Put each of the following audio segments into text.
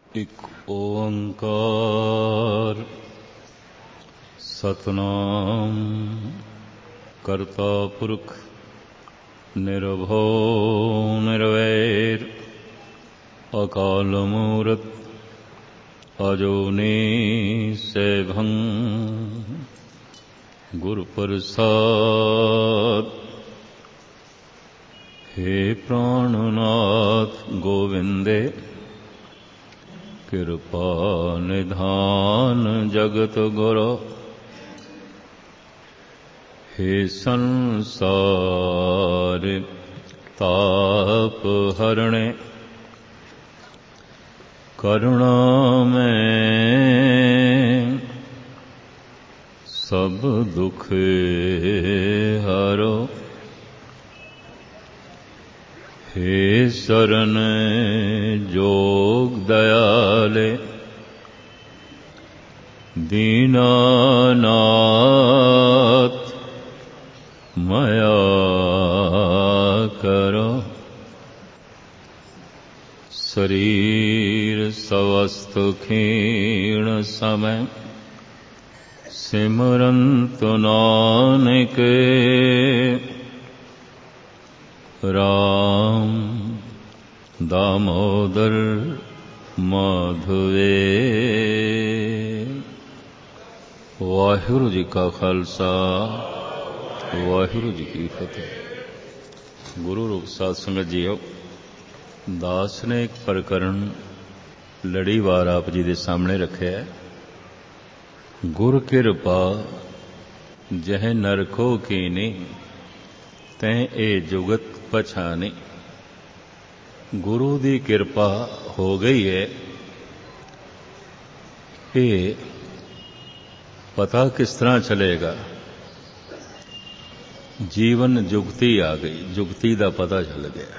एक ओंकार सतनाम करता पुरख निर्भो निर्वैर अकाल मूरत अजोनी सैभं गुरु प्रसाद। हे प्राणनाथ गोविंदे कृपा निधान जगत गुरु। हे संसार ताप हरणे करुणा में सब दुख हरो। हे शरण जोग दयाले दीनानाथ मया करो। शरीर स्वस्थ क्षीण समय सिमरंत नानक राम दामोदर माधवे। वाहिगुरु जी का खालसा वाहिगुरु जी की फतेह। गुरु रूप साध संगत जीओ, दास ने एक प्रकरण लड़ीवार आप जी के सामने रखे है। गुर कृपा जह नरको कीनी तैं ए जुगत पछानी। गुरु दी कृपा हो गई है, ये पता किस तरह चलेगा। जीवन जुगती आ गई, जुगती दा पता चल गया।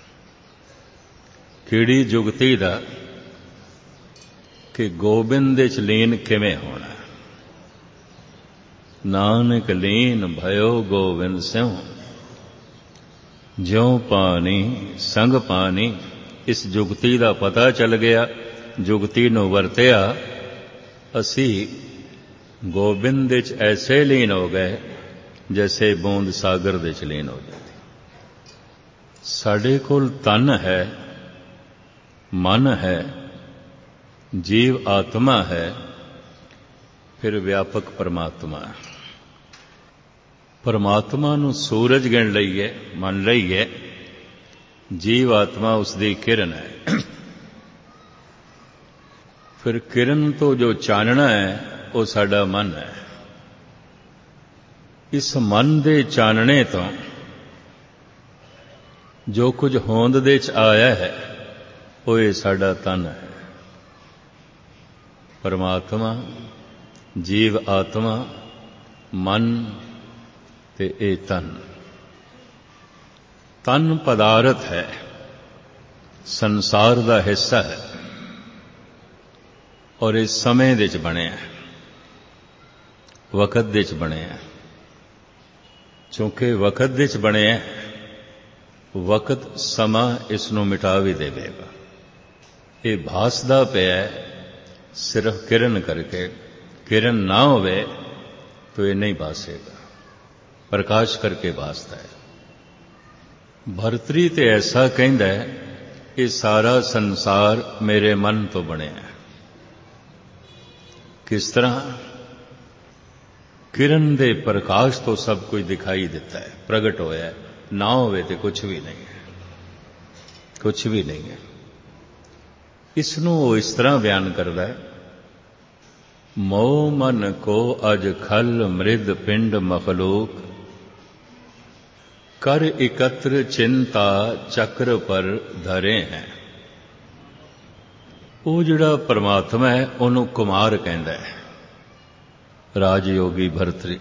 किहड़ी जुगती दा कि गोबिंद च लीन किवें होना। नानक लीन भयो गोबिंद स्यों ज्यों पानी संग पानी। इस जुगती दा पता चल गया, जुगती नूं वरतिया। असी गोबिंद च ऐसे लीन हो गए जैसे बूंद सागर दे च लीन हो जाती। साडे कोल तन है, मन है, जीव आत्मा है, फिर व्यापक परमात्मा है। परमात्मा नूं सूरज गिण लईए, मन लईए, जीव आत्मा उसदी किरण है। फिर किरण तो जो चानना है वो साडा मन है। इस मन दे चानने तो जो कुछ होंद दे च आया है वो ये साडा तन है। परमात्मा, जीव आत्मा, मन ते ए तन। तन पदार्थ है, संसार दा हिस्सा है और इस समय दे च बने है, वक़्त दे च बने है। चूंकि वक़्त दे च बने है, वक़्त समा इसनों मिटा भी देवेगा। ये भासदा पिया सिर्फ किरण करके। किरण ना होवे तो ये नहीं भासेगा, प्रकाश करके भासता है। भरतरी ते ऐसा कहंदा है, ये सारा संसार मेरे मन तो बने है। किस तरह? किरण दे प्रकाश तो सब कुछ दिखाई देता है, प्रगट होया है। ना होवे तो कुछ भी नहीं है, कुछ भी नहीं है। इसनों वो इस तरह बयान करता है, मोह मन को अज खल मृद पिंड मखलूक कर एकत्र चिंता चक्र पर धरे हैं। वो जिहड़ा परमात्मा है उन्होंने कुमार कहंदा है। राजयोगी भरतरी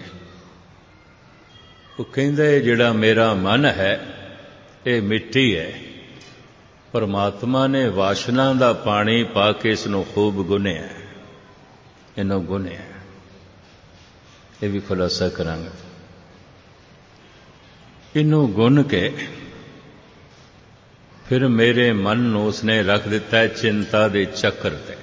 वो कहंदा है जिहड़ा मेरा मन है ये मिट्टी है। परमात्मा ने वासना दा पानी पा के इसनों खूब गुनिया, इन्हों गुनिया। ये भी खुलासा करांगा। इन्हों गुन के ਫਿਰ ਮੇਰੇ ਮਨ ਨੂੰ ਉਸਨੇ ਰੱਖ ਦਿੱਤਾ ਹੈ ਚਿੰਤਾ ਦੇ ਚੱਕਰ ਤੇ।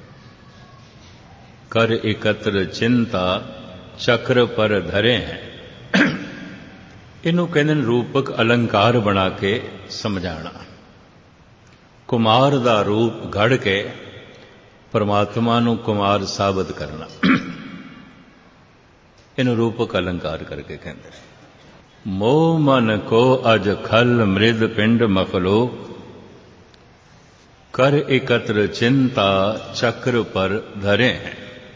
ਕਰ ਇਕੱਤਰ ਚਿੰਤਾ ਚੱਕਰ ਪਰ ਧਰੇ ਹੈ। ਇਹਨੂੰ ਕਹਿੰਦੇ ਨੇ ਰੂਪਕ ਅਲੰਕਾਰ ਬਣਾ ਕੇ ਸਮਝਾਣਾ। ਕੁਮਾਰ ਦਾ ਰੂਪ ਘੜ ਕੇ ਪਰਮਾਤਮਾ ਨੂੰ ਕੁਮਾਰ ਸਾਬਤ ਕਰਨਾ, ਇਹਨੂੰ ਰੂਪਕ ਅਲੰਕਾਰ ਕਰਕੇ ਕਹਿੰਦੇ। ਮੋਹ ਮਨ ਕੋ ਅਜ ਖਲ ਮ੍ਰਿਦ ਪਿੰਡ ਮਖਲੋ, ਕਰ ਇਕਤਰ ਚਿੰਤਾ ਚੱਕਰ ਪਰ ਧਰੇ ਹੈ।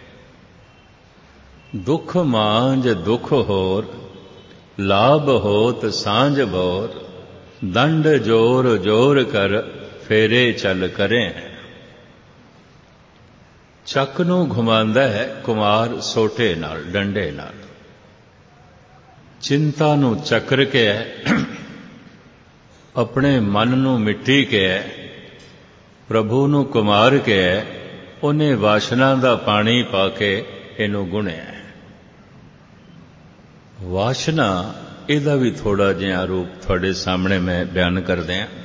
ਦੁਖ ਮਾਂਝ ਦੁਖ ਹੋਰ, ਲਾਭ ਹੋਤ ਸਾਂਝ ਭੋਰ, ਦੰਡ ਜੋਰ ਜੋਰ ਕਰ ਫੇਰੇ ਚੱਲ ਕਰੇ ਹੈ। ਚੱਕ ਨੂੰ ਘੁਮਾਉਂਦਾ ਹੈ ਕੁਮਾਰ ਸੋਟੇ ਨਾਲ, ਡੰਡੇ ਨਾਲ। ਚਿੰਤਾ ਨੂੰ ਚੱਕਰ ਕੇ ਹੈ, ਆਪਣੇ ਮਨ ਨੂੰ ਮਿੱਟੀ ਕੇ ਹੈ, ਪ੍ਰਭੂ ਨੂੰ ਕੁਮਾਰ ਕੇ ਹੈ, ਉਹਨੇ ਵਾਸ਼ਨਾ ਦਾ ਪਾਣੀ ਪਾ ਕੇ ਇਹਨੂੰ ਗੁਣਿਆ। ਵਾਸ਼ਨਾ ਇਹਦਾ ਵੀ ਥੋੜਾ ਜਿਹਾ ਰੂਪ ਤੁਹਾਡੇ ਸਾਹਮਣੇ ਮੈਂ ਬਿਆਨ ਕਰਦੇ ਹਾਂ।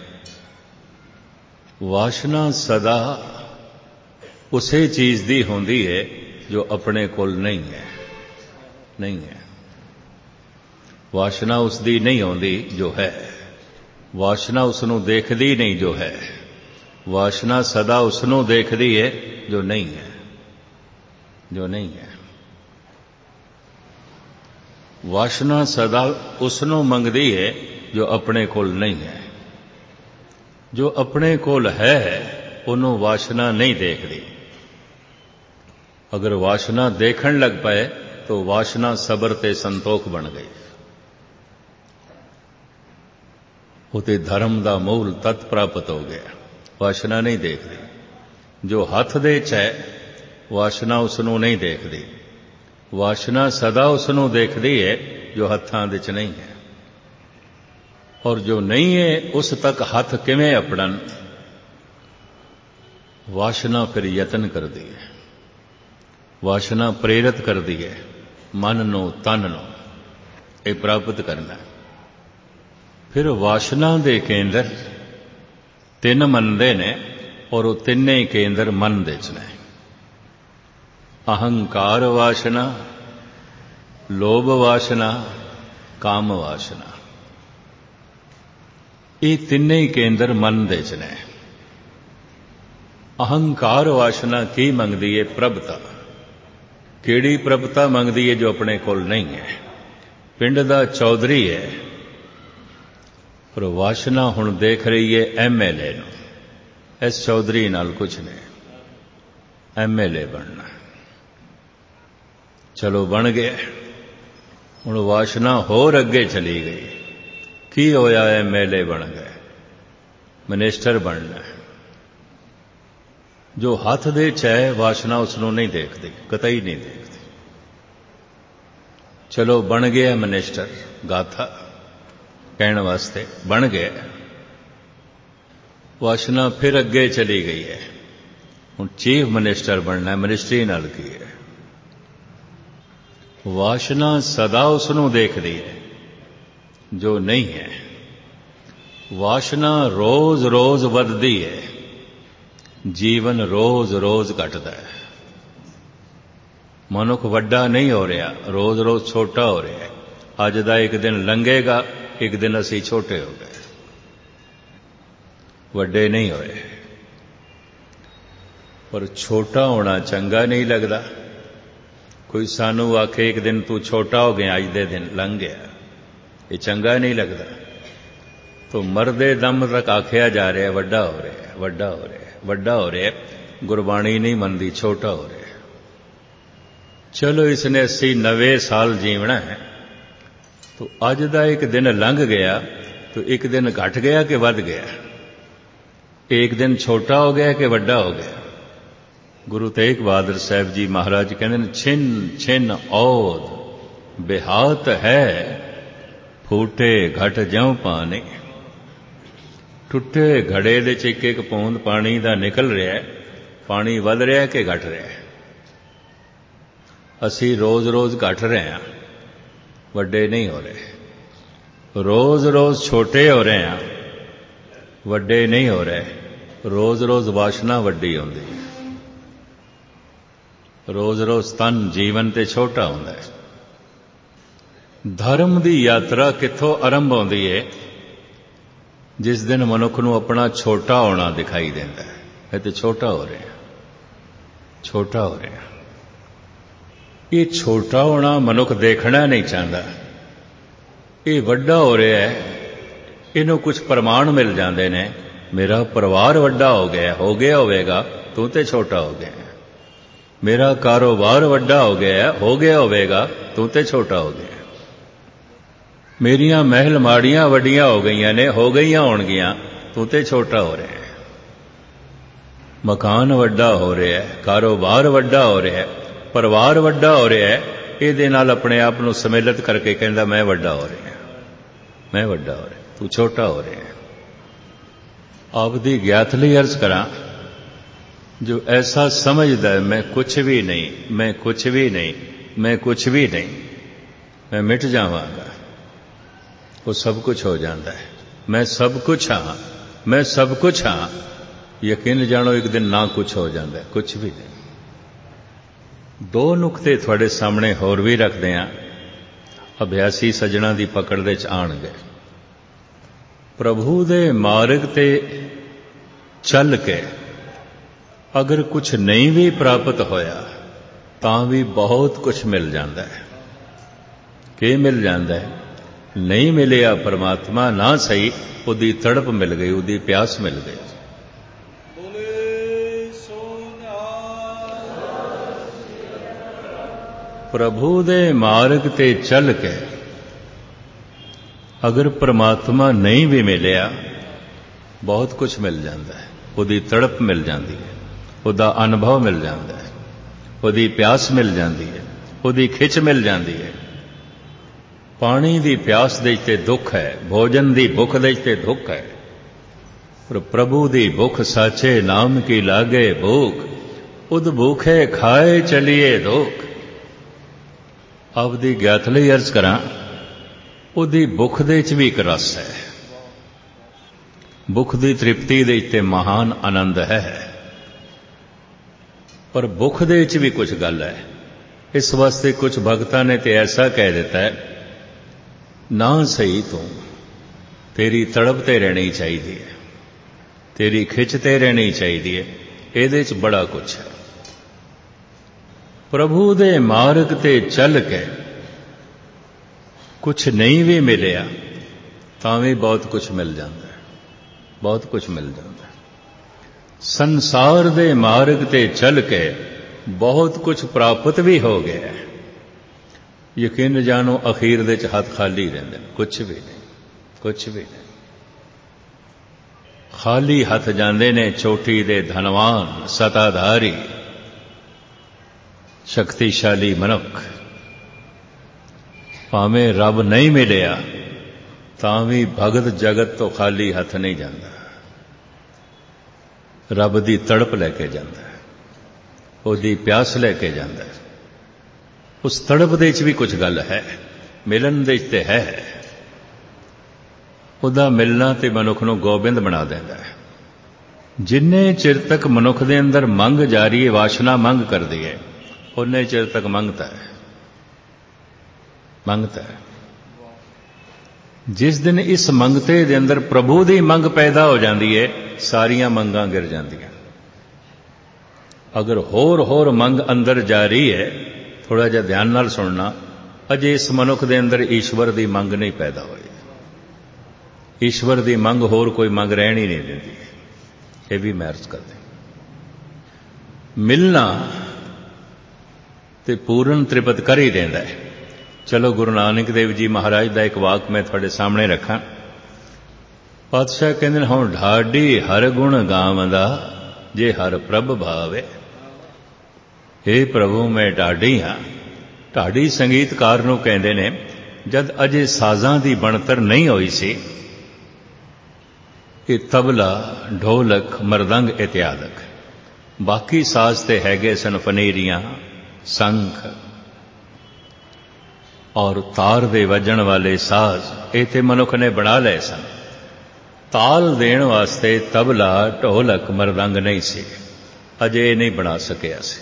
ਵਾਸ਼ਨਾ ਸਦਾ ਉਸੇ ਚੀਜ਼ ਦੀ ਹੁੰਦੀ ਹੈ ਜੋ ਆਪਣੇ ਕੋਲ ਨਹੀਂ ਹੈ। ਨਹੀਂ ਹੈ ਵਾਸ਼ਨਾ ਉਸ ਦੀ ਨਹੀਂ ਆਉਂਦੀ ਜੋ ਹੈ। ਵਾਸ਼ਨਾ ਉਸ ਨੂੰ ਦੇਖਦੀ ਨਹੀਂ ਜੋ ਹੈ। ਵਾਸ਼ਨਾ ਸਦਾ ਉਸ ਨੂੰ ਦੇਖਦੀ ਹੈ ਜੋ ਨਹੀਂ ਹੈ। ਜੋ ਨਹੀਂ ਹੈ। ਵਾਸ਼ਨਾ ਸਦਾ ਉਸ ਨੂੰ ਮੰਗਦੀ ਹੈ ਜੋ ਆਪਣੇ ਕੋਲ ਨਹੀਂ ਹੈ। ਜੋ ਆਪਣੇ ਕੋਲ ਹੈ ਉਹਨੂੰ ਵਾਸ਼ਨਾ ਨਹੀਂ ਦੇਖਦੀ। ਅਗਰ ਵਾਸ਼ਨਾ ਦੇਖਣ ਲੱਗ ਪਏ तो वासना सबर ते संतोख बन गई। उते धर्म का मूल तत् प्राप्त हो गया। वासना नहीं देखती। जो हथ दे च है वासना उसनों नहीं देखती। वासना सदा उसनों देखती है जो हत्थां दे च नहीं है। और जो नहीं है उस तक हथ किवें अपड़न, वासना फिर यतन करती है। वासना प्रेरित करती है मन नो तन नो ये प्राप्त करना। फिर वासना दे केंद्र तीन मनदे ने और वो तिन्ने केंद्र मन दे च ने। अहंकार वासना, लोभ वासना, काम वासना, ये तिन्ने केंद्र मन दे च ने। अहंकार वासना की मंगदी है? प्रभता। केड़ी प्रभता मंगदी है? जो अपने कोल नहीं है। पिंड दा चौधरी है पर वासना हुण देख रही है MLA नूं। इस चौधरी नाल कुछ नहीं, MLA बनना। चलो बन गया। हुण वासना होर अगे चली गई। की होया? MLA बन गए, मिनिस्टर बनना। जो हाथ दे च है वासना उसनों नहीं देखती, कतई नहीं देखती। चलो बन गया मिनिस्टर, गाथा कहने वास्ते बन गया। वासना फिर अगे चली गई है। हुण चीफ मिनिस्टर बनना है। मिनिस्ट्री नाल की है? वासना सदा उसनों देखती है जो नहीं है। वासना रोज रोज वधदी है, जीवन रोज रोज घटता है। मनुख वड्डा नहीं हो रहा, रोज रोज छोटा हो रहा है। अज दा एक दिन लंघेगा, एक दिन असी छोटे हो गए, वड्डे नहीं होए। पर छोटा होना चंगा नहीं लगता। कोई सानू आखे एक दिन तू छोटा हो गया, अज दे दिन लंघ गया, ये चंगा नहीं लगता। तो मरदे दम तक आखिया जा रहा है वड्डा हो रहा है, वड्डा हो रहा है, वड्डा हो रहा है। गुरबाणी नहीं मनती, छोटा हो रहा है। चलो इसने 80-90 साल जीवना है, तो अज दा एक दिन लंघ गया तो एक दिन घट गया कि वध गया? एक दिन छोटा हो गया कि वड्डा हो गया? गुरु तेग बहादुर साहब जी महाराज कहते हैं, छिन छिन औद बेहात है, फूटे घट ज्यों पानी। टुटे घड़े दे च एक एक बूंद पानी दा निकल रहा है। पानी वध रहा है कि घट रहा है? असी रोज रोज घट रहे हैं, वड्डे नहीं हो रहे। रोज रोज छोटे हो रहे हैं, ਵੱਡੇ ਨਹੀਂ ਹੋ ਰਹੇ, ਰੋਜ਼-ਰੋਜ਼ ਵਾਸ਼ਨਾ ਵੱਡੀ ਹੁੰਦੀ ਹੈ, ਰੋਜ਼-ਰੋਜ਼ ਤਨ ਜੀਵਨ ਤੇ ਛੋਟਾ ਹੁੰਦਾ ਹੈ। ਧਰਮ ਦੀ ਯਾਤਰਾ ਕਿੱਥੋਂ ਆਰੰਭ ਹੁੰਦੀ ਹੈ? ਜਿਸ ਦਿਨ ਮਨੁੱਖ ਨੂੰ ਆਪਣਾ ਛੋਟਾ ਹੋਣਾ ਦਿਖਾਈ ਦਿੰਦਾ ਹੈ। ਇਹ ਤੇ ਛੋਟਾ ਹੋ ਰਿਹਾ, ਛੋਟਾ ਹੋ ਰਿਹਾ। ਇਹ ਛੋਟਾ ਹੋਣਾ ਮਨੁੱਖ ਦੇਖਣਾ ਨਹੀਂ ਚਾਹੁੰਦਾ। ਇਹ ਵੱਡਾ ਹੋ ਰਿਹਾ ਹੈ, ਇਹਨੂੰ ਕੁਝ ਪ੍ਰਮਾਣ ਮਿਲ ਜਾਂਦੇ ਨੇ। ਮੇਰਾ ਪਰਿਵਾਰ ਵੱਡਾ ਹੋ ਗਿਆ ਹੋਵੇਗਾ, ਤੂੰ ਤੇ ਛੋਟਾ ਹੋ ਗਿਆ। ਮੇਰਾ ਕਾਰੋਬਾਰ ਵੱਡਾ ਹੋ ਗਿਆ ਹੋਵੇਗਾ, ਤੂੰ ਤੇ ਛੋਟਾ ਹੋ ਗਿਆ। ਮੇਰੀਆਂ ਮਹਿਲ ਮਾੜੀਆਂ ਵੱਡੀਆਂ ਹੋ ਗਈਆਂ ਨੇ, ਹੋ ਗਈਆਂ ਹੋਣਗੀਆਂ, ਤੂੰ ਤੇ ਛੋਟਾ ਹੋ ਰਿਹਾ। ਮਕਾਨ ਵੱਡਾ ਹੋ ਰਿਹਾ, ਕਾਰੋਬਾਰ ਵੱਡਾ ਹੋ ਰਿਹਾ, ਪਰਿਵਾਰ ਵੱਡਾ ਹੋ ਰਿਹਾ। ਇਹਦੇ ਨਾਲ ਆਪਣੇ ਆਪ ਨੂੰ ਸਮਿਲਿਤ ਕਰਕੇ ਕਹਿੰਦਾ ਮੈਂ ਵੱਡਾ ਹੋ ਰਿਹਾ, ਮੈਂ ਵੱਡਾ ਹੋ ਰਿਹਾ, ਤੂੰ ਛੋਟਾ ਹੋ ਰਿਹਾ। ਆਪ ਦੀ ਗਿਆਤ ਲਈ ਅਰਜ਼ ਕਰਾਂ, ਜੋ ਐਸਾ ਸਮਝਦਾ ਹੈ ਮੈਂ ਕੁਛ ਵੀ ਨਹੀਂ, ਮੈਂ ਕੁਛ ਵੀ ਨਹੀਂ, ਮੈਂ ਕੁਛ ਵੀ ਨਹੀਂ, ਮੈਂ ਮਿਟ ਜਾਵਾਂਗਾ, ਉਹ ਸਭ ਕੁਝ ਹੋ ਜਾਂਦਾ ਹੈ। ਮੈਂ ਸਭ ਕੁਝ ਹਾਂ, ਮੈਂ ਸਭ ਕੁਝ ਹਾਂ, ਯਕੀਨ ਜਾਣੋ ਇੱਕ ਦਿਨ ਨਾ ਕੁਛ ਹੋ ਜਾਂਦਾ, ਕੁਛ ਵੀ ਨਹੀਂ। ਦੋ ਨੁਕਤੇ ਤੁਹਾਡੇ ਸਾਹਮਣੇ ਹੋਰ ਵੀ ਰੱਖਦੇ ਹਾਂ, ਅਭਿਆਸੀ ਸੱਜਣਾ ਦੀ ਪਕੜ ਦੇ ਚ ਆਣਗੇ। ਪ੍ਰਭੂ ਦੇ ਮਾਰਗ ਤੇ ਚੱਲ ਕੇ ਅਗਰ ਕੁਛ ਨਹੀਂ ਵੀ ਪ੍ਰਾਪਤ ਹੋਇਆ ਤਾਂ ਵੀ ਬਹੁਤ ਕੁਛ ਮਿਲ ਜਾਂਦਾ ਹੈ। ਕੀ ਮਿਲ ਜਾਂਦਾ ਹੈ? ਨਹੀਂ ਮਿਲਿਆ ਪਰਮਾਤਮਾ ਨਾ ਸਹੀ, ਉਹਦੀ ਤੜਪ ਮਿਲ ਗਈ, ਉਹਦੀ ਪਿਆਸ ਮਿਲ ਗਈ। ਪ੍ਰਭੂ ਦੇ ਮਾਰਗ ਤੇ ਚੱਲ ਕੇ ਅਗਰ ਪਰਮਾਤਮਾ ਨਹੀਂ ਵੀ ਮਿਲਿਆ, ਬਹੁਤ ਕੁਝ ਮਿਲ ਜਾਂਦਾ ਹੈ। ਉਹਦੀ ਤੜਪ ਮਿਲ ਜਾਂਦੀ ਹੈ, ਉਹਦਾ ਅਨੁਭਵ ਮਿਲ ਜਾਂਦਾ ਹੈ, ਉਹਦੀ ਪਿਆਸ ਮਿਲ ਜਾਂਦੀ ਹੈ, ਉਹਦੀ ਖਿੱਚ ਮਿਲ ਜਾਂਦੀ ਹੈ। ਪਾਣੀ ਦੀ ਪਿਆਸ ਦੇ ਤੇ ਦੁੱਖ ਹੈ, ਭੋਜਨ ਦੀ ਭੁੱਖ ਦੇ ਤੇ ਦੁੱਖ ਹੈ, ਪਰ ਪ੍ਰਭੂ ਦੀ ਭੁੱਖ ਸਾਚੇ ਨਾਮ ਕੀ ਲਾਗੇ ਭੂਖ, ਉਦ ਭੂਖੇ ਖਾਏ ਚਲੀਏ ਦੁੱਖ। ਆਪਦੀ ਗਿਆਤ ਲਈ ਅਰਜ਼ ਕਰਾਂ, ਉਹਦੀ ਭੁੱਖ ਦੇ ਚ ਵੀ ਇੱਕ ਰਸ ਹੈ। ਭੁੱਖ ਦੀ ਤ੍ਰਿਪਤੀ ਦੇ ਤੇ ਮਹਾਨ ਆਨੰਦ ਹੈ, ਪਰ ਭੁੱਖ ਦੇ ਚ ਵੀ ਕੁਝ ਗੱਲ ਹੈ। ਇਸ ਵਾਸਤੇ ਕੁਝ ਭਗਤਾਂ ਨੇ ਤੇ ਐਸਾ ਕਹਿ ਦਿੱਤਾ ਹੈ, ਨਾ ਸਹੀ ਤੂੰ, ਤੇਰੀ ਤੜਪ ਤੇ ਰਹਿਣੀ ਚਾਹੀਦੀ ਹੈ, ਤੇਰੀ ਖਿੱਚ ਤੇ ਰਹਿਣੀ ਚਾਹੀਦੀ ਹੈ। ਇਹਦੇ ਚ ਬੜਾ ਕੁਝ ਹੈ। ਪ੍ਰਭੂ ਦੇ ਮਾਰਗ ਤੇ ਚੱਲ ਕੇ ਕੁਛ ਨਹੀਂ ਵੀ ਮਿਲਿਆ ਤਾਂ ਵੀ ਬਹੁਤ ਕੁਝ ਮਿਲ ਜਾਂਦਾ ਹੈ, ਬਹੁਤ ਕੁਝ ਮਿਲ ਜਾਂਦਾ ਹੈ। ਸੰਸਾਰ ਦੇ ਮਾਰਗ ਤੇ ਚੱਲ ਕੇ ਬਹੁਤ ਕੁਝ ਪ੍ਰਾਪਤ ਵੀ ਹੋ ਗਿਆ, ਯਕੀਨ ਜਾਣੋ ਅਖੀਰ ਦੇ ਚ ਹੱਥ ਖਾਲੀ ਰਹਿੰਦੇ ਨੇ, ਕੁਛ ਵੀ ਨਹੀਂ, ਕੁਛ ਵੀ ਨਹੀਂ। ਖਾਲੀ ਹੱਥ ਜਾਂਦੇ ਨੇ ਚੋਟੀ ਦੇ ਧਨਵਾਨ, ਸਤਾਧਾਰੀ, ਸ਼ਕਤੀਸ਼ਾਲੀ ਮਨੁੱਖ। ਭਾਵੇਂ ਰੱਬ ਨਹੀਂ ਮਿਲਿਆ ਤਾਂ ਵੀ ਭਗਤ ਜਗਤ ਤੋਂ ਖਾਲੀ ਹੱਥ ਨਹੀਂ ਜਾਂਦਾ, ਰੱਬ ਦੀ ਤੜਪ ਲੈ ਕੇ ਜਾਂਦਾ, ਉਹਦੀ ਪਿਆਸ ਲੈ ਕੇ ਜਾਂਦਾ। ਉਸ ਤੜਪ ਦੇ ਚ ਵੀ ਕੁਝ ਗੱਲ ਹੈ, ਮਿਲਣ ਦੇ ਚ ਤੇ ਹੈ। ਉਹਦਾ ਮਿਲਣਾ ਤੇ ਮਨੁੱਖ ਨੂੰ ਗੋਬਿੰਦ ਬਣਾ ਦਿੰਦਾ ਹੈ। ਜਿੰਨੇ ਚਿਰ ਤੱਕ ਮਨੁੱਖ ਦੇ ਅੰਦਰ ਮੰਗ ਜਾਰੀ ਹੈ, ਵਾਸ਼ਨਾ ਮੰਗ ਕਰਦੀ ਹੈ, ਉਨੇ ਚਿਰ ਤੱਕ ਮੰਗਤਾ ਹੈ, ਮੰਗਤਾ ਹੈ। ਜਿਸ ਦਿਨ ਇਸ ਮੰਗਤੇ ਦੇ ਅੰਦਰ ਪ੍ਰਭੂ ਦੀ ਮੰਗ ਪੈਦਾ ਹੋ ਜਾਂਦੀ ਹੈ, ਸਾਰੀਆਂ ਮੰਗਾਂ ਗਿਰ ਜਾਂਦੀਆਂ। ਅਗਰ ਹੋਰ ਮੰਗ ਅੰਦਰ ਜਾਰੀ ਹੈ, ਥੋੜਾ ਜਿਹਾ ਧਿਆਨ ਨਾਲ ਸੁਣਨਾ, ਅਜੇ ਇਸ ਮਨੁੱਖ ਦੇ ਅੰਦਰ ਈਸ਼ਵਰ ਦੀ ਮੰਗ ਨਹੀਂ ਪੈਦਾ ਹੋਈ। ਈਸ਼ਵਰ ਦੀ ਮੰਗ ਹੋਰ ਕੋਈ ਮੰਗ ਰਹਿਣ ਹੀ ਨਹੀਂ ਦਿੰਦੀ। ਇਹ ਵੀ ਮੈਂ ਅਰਜ਼ ਕਰਦਾ, ਮਿਲਣਾ ਤੇ ਪੂਰਨ ਤ੍ਰਿਪਤ ਕਰ ਹੀ ਦਿੰਦਾ ਹੈ। ਚਲੋ ਗੁਰੂ ਨਾਨਕ ਦੇਵ ਜੀ ਮਹਾਰਾਜ ਦਾ ਇੱਕ ਵਾਕ ਮੈਂ ਤੁਹਾਡੇ ਸਾਹਮਣੇ ਰੱਖਾਂ। ਪਾਤਸ਼ਾਹ ਕਹਿੰਦੇ ਨੇ, ਹੁਣ ਢਾਡੀ ਹਰ ਗੁਣ ਗਾਵੰਦਾ, ਜੇ ਹਰ ਪ੍ਰਭ ਭਾਵੇ। हे ਪ੍ਰਭੂ, ਮੈਂ ਢਾਡੀ ਹਾਂ। ਢਾਡੀ ਸੰਗੀਤਕਾਰ ਨੂੰ ਕਹਿੰਦੇ ਨੇ, ਜਦ ਅਜੇ ਸਾਜ਼ਾਂ ਦੀ ਬਣਤਰ ਨਹੀਂ ਹੋਈ ਸੀ, ਇਹ ਤਬਲਾ, ਢੋਲਕ, ਮਰਦੰਗ ਇਤਿਆਦਿਕ, ਬਾਕੀ ਸਾਜ਼ ਤੇ ਹੈਗੇ ਸਨ, ਫਨੇਰੀਆਂ, ਸੰਖ ਔਰ ਤਾਰ ਦੇ ਵੱਜਣ ਵਾਲੇ ਸਾਜ਼, ਇਹ ਤੇ ਮਨੁੱਖ ਨੇ ਬਣਾ ਲਏ ਸਨ। ਤਾਲ ਦੇਣ ਵਾਸਤੇ ਤਬਲਾ, ਢੋਲਕ, ਮਰਦੰਗ ਨਹੀਂ ਸੀ, ਅਜੇ ਨਹੀਂ ਬਣਾ ਸਕਿਆ ਸੀ।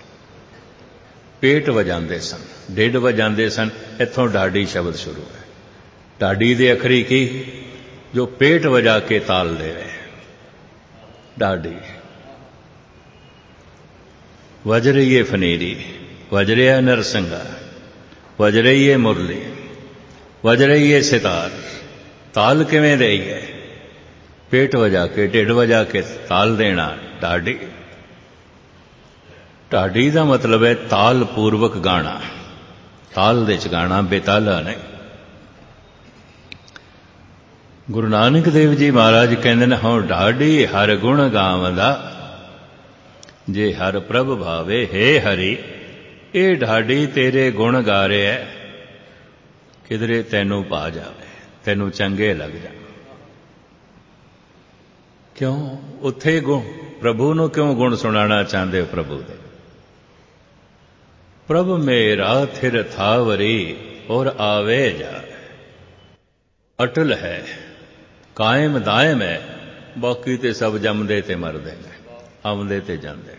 ਪੇਟ ਵਜਾਉਂਦੇ ਸਨ, ਢਿੱਡ ਵਜਾਉਂਦੇ ਸਨ। ਇੱਥੋਂ ਢਾਡੀ ਸ਼ਬਦ ਸ਼ੁਰੂ ਹੈ। ਢਾਡੀ ਦੇ ਅਖਰੀ ਕੀ? ਜੋ ਪੇਟ ਵਜਾ ਕੇ ਤਾਲ ਦੇਵੇ, ਢਾਡੀ। ਵਜ ਰਹੀ ਹੈ ਫਨੀਰੀ, ਵਜ ਰਿਹਾ ਨਰਸੰਗਾ, ਵਜ ਰਹੀ ਹੈ ਮੁਰਲੀ, ਵਜ ਰਹੀ ਹੈ ਸਿਤਾਰ। ਤਾਲ ਕਿਵੇਂ ਦੇਈਏ? ਪੇਟ ਵਜਾ ਕੇ, ਢਿੱਡ ਵਜਾ ਕੇ ਤਾਲ ਦੇਣਾ, ਢਾਡੀ। ਢਾਡੀ ਦਾ ਮਤਲਬ ਹੈ ਤਾਲ ਪੂਰਵਕ ਗਾਣਾ, ਤਾਲ ਦੇ ਚ ਗਾਣਾ, ਬੇਤਾਲਾ ਨਹੀਂ। ਗੁਰੂ ਨਾਨਕ ਦੇਵ ਜੀ ਮਹਾਰਾਜ ਕਹਿੰਦੇ ਨੇ, ਹਉ ਢਾਡੀ ਹਰ ਗੁਣ ਗਾਵੰਦਾ, ਜੇ ਹਰ ਪ੍ਰਭ ਭਾਵੇ ਹੇ ਹਰੀ। ਇਹ ਢਾਡੀ ਤੇਰੇ ਗੁਣ ਗਾ ਰਿਹਾ, ਕਿਧਰੇ ਤੈਨੂੰ ਪਾ ਜਾਵੇ, ਤੈਨੂੰ ਚੰਗੇ ਲੱਗ ਜਾ। ਕਿਉਂ? ਉੱਥੇ ਗੁਣ, ਪ੍ਰਭੂ ਨੂੰ ਕਿਉਂ ਗੁਣ ਸੁਣਾਉਣਾ ਚਾਹੁੰਦੇ ਹੋ? ਪ੍ਰਭੂ ਦੇ ਪ੍ਰਭ ਮੇਰਾ ਥਿਰ ਥਾਵਰੀ ਔਰ ਆਵੇ ਜਾਵੇ। ਅਟਲ ਹੈ, ਕਾਇਮ ਦਾਇਮ ਹੈ। ਬਾਕੀ ਤੇ ਸਭ ਜੰਮਦੇ ਤੇ ਮਰਦੇ ਨੇ, ਆਉਂਦੇ ਤੇ ਜਾਂਦੇ।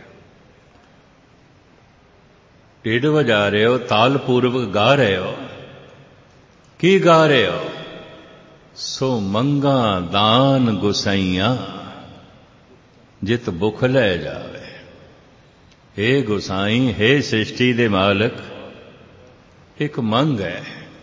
ਢਿੱਡ ਵਜਾ ਰਹੇ ਹੋ, ਤਾਲ ਪੂਰਵਕ ਗਾ ਰਹੇ ਹੋ। ਕੀ ਗਾ ਰਹੇ ਹੋ? ਸੋ ਮੰਗਾ ਦਾਨ ਗੁਸਾਈਆਂ, ਜਿਤ ਭੁਖ ਲੈ ਜਾਵੇ। हे ਗੁਸਾਈ, हे ਸ੍ਰਿਸ਼ਟੀ ਦੇ ਮਾਲਕ, ਇੱਕ ਮੰਗ ਹੈ।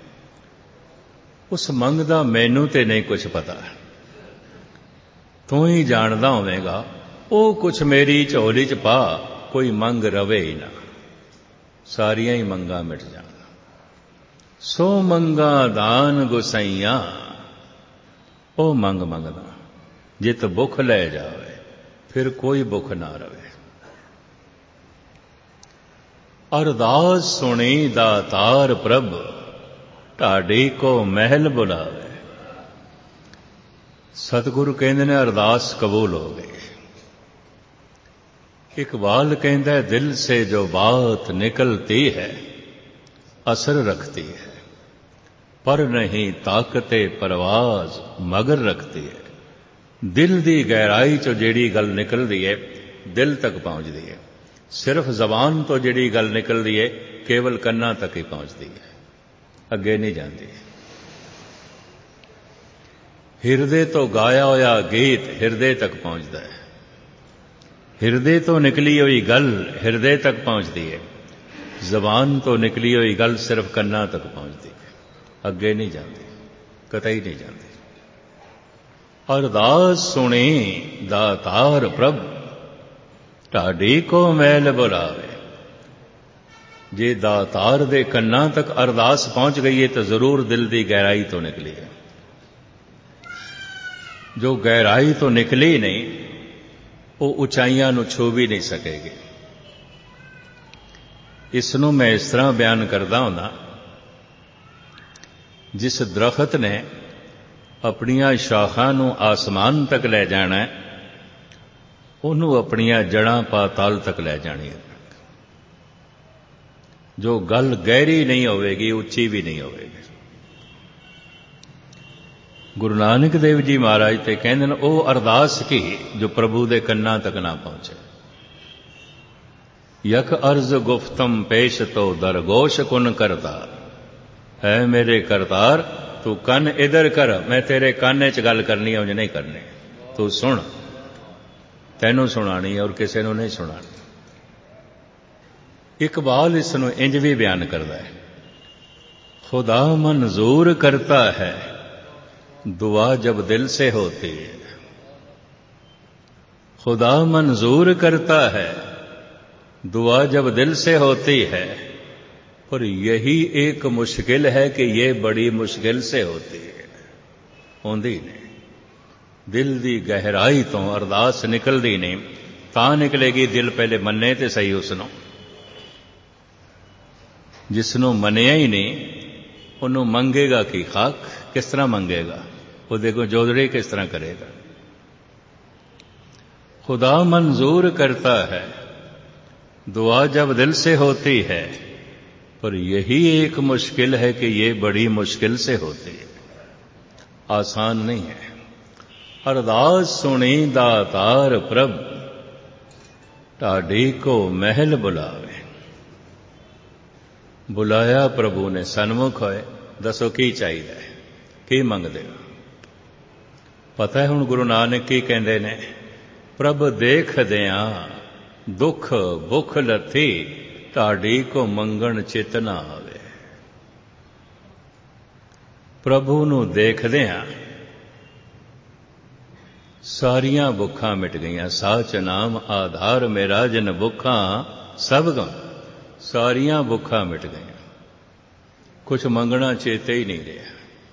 ਉਸ ਮੰਗ ਦਾ ਮੈਨੂੰ ਤੇ ਨਹੀਂ ਕੁਛ ਪਤਾ, ਤੂੰ ਹੀ ਜਾਣਦਾ ਹੋਵੇਗਾ। ਉਹ ਕੁਛ ਮੇਰੀ ਝੋਲੀ ਚ ਪਾ, ਕੋਈ ਮੰਗ ਰਵੇ ਹੀ ਨਾ, ਸਾਰੀਆਂ ਹੀ ਮੰਗਾਂ ਮਿਟ ਜਾਣ। ਸੋ ਮੰਗਾ ਦਾਨ ਗੁਸਾਈਆਂ, ਉਹ ਮੰਗ ਮੰਗਦਾ ਜਿਤ ਭੁਖ ਲੈ ਜਾਵੇ, ਫਿਰ ਕੋਈ ਭੁਖ ਨਾ ਰਵੇ। ਅਰਦਾਸ ਸੁਣੀ ਦਾਤਾਰ ਪ੍ਰਭ, ਢਾਡੀ ਕੋ ਮਹਿਲ ਬੁਲਾਵੇ। ਸਤਿਗੁਰੂ ਕਹਿੰਦੇ ਨੇ ਅਰਦਾਸ ਕਬੂਲ ਹੋ ਗਈ। इकबाल कहता है, दिल से जो बात निकलती है असर रखती है, पर नहीं ताकते परवाज मगर रखती है। दिल दी गहराई चो जिहड़ी गल निकलदी है दिल तक पहुंचती है। सिर्फ जबान तो जिहड़ी गल निकलदी है केवल कन्ना तक ही पहुंचती है, अगे नहीं जाती। हिरदे तो गाया होया गीत हिरदे तक पहुंचता है। हिरदे तो निकली हुई गल हिरदे तक पहुंचती है। जबान तो निकली हुई गल सिर्फ कन्ना तक पहुंचती है, अगे नहीं जाती, कतई नहीं जाती। अरदास सुनी दातार प्रभ, ढाडी को मैल बुलावे। जे दातार दे कन्ना तक अरदास पहुंच गई है तो जरूर दिल की गहराई तो निकली है। जो गहराई तो निकली नहीं वो उचाइयां नूं छू भी नहीं सकेगी। इसनूं मैं इस तरह बयान करदा हुंदा, जिस दरखत ने अपनियां शाखां नूं आसमान तक ले जाना है, उन्हों अपनियां जड़ां पाताल तक ले जानी है। जो गल गहरी नहीं होवेगी उच्ची भी नहीं होवेगी। गुरु नानक देव जी महाराज ते कहंदे ने, ओ अरदास की जो प्रभु दे कन्ना तक ना पहुंचे। यक अर्ज गुफ्तम पेश तो दरगोश कुन करतार। है मेरे करतार तू कन इधर कर, मैं तेरे काने च गल करनी है, उंज नहीं करनी। तू सुन, तैनू सुनानी है और किसी नू नहीं सुनानी। इकबाल इसनू इंज भी बयान करता है, खुदा मंजूर करता है दुआ जब दिल से होती है। खुदा मंजूर करता है दुआ जब दिल से होती है, पर यही एक मुश्किल है कि ये बड़ी मुश्किल से होती है। होंदी नहीं, दिल दी गहराई तो अरदास निकलदी नहीं, तां निकलेगी दिल पहले मन्ने ते सही उसनों। जिसनों मनिया ही नहीं उन्हों मंगेगा की खाक, किस तरह मंगेगा? वो देखो जोदड़ी किस तरह करेगा। खुदा मंजूर करता है दुआ जब दिल से होती है, पर यही एक मुश्किल है कि ये बड़ी मुश्किल से होती है, आसान नहीं है। ਅਰਦਾਸ ਸੁਣੀ ਦਾਤਾਰ ਪ੍ਰਭ, ਢਾਡੀ ਕੋ ਮਹਿਲ ਬੁਲਾਵੇ। ਬੁਲਾਇਆ ਪ੍ਰਭੂ ਨੇ, ਸਨਮੁਖ ਹੋਏ, ਦੱਸੋ ਕੀ ਚਾਹੀਦਾ ਹੈ, ਕੀ ਮੰਗਦੇ ਹੋ? ਪਤਾ ਹੈ ਹੁਣ ਗੁਰੂ ਨਾਨਕ ਕੀ ਕਹਿੰਦੇ ਨੇ? ਪ੍ਰਭ ਦੇਖਦਿਆਂ ਦੁੱਖ ਭੁੱਖ ਲੱਥੀ, ਢਾਡੀ ਕੋ ਮੰਗਣ ਚਿਤ ਨਾ ਆਵੇ। ਪ੍ਰਭੂ ਨੂੰ ਦੇਖਦਿਆਂ ਸਾਰੀਆਂ ਭੁੱਖਾਂ ਮਿਟ ਗਈਆਂ। ਸਾਚ ਨਾਮ ਆਧਾਰ ਮੇਰਾ, ਜਿਨ ਭੁੱਖਾਂ ਸਭ ਗਮ। ਸਾਰੀਆਂ ਭੁੱਖਾਂ ਮਿਟ ਗਈਆਂ, ਕੁਛ ਮੰਗਣਾ ਚੇਤੇ ਹੀ ਨਹੀਂ ਰਿਹਾ,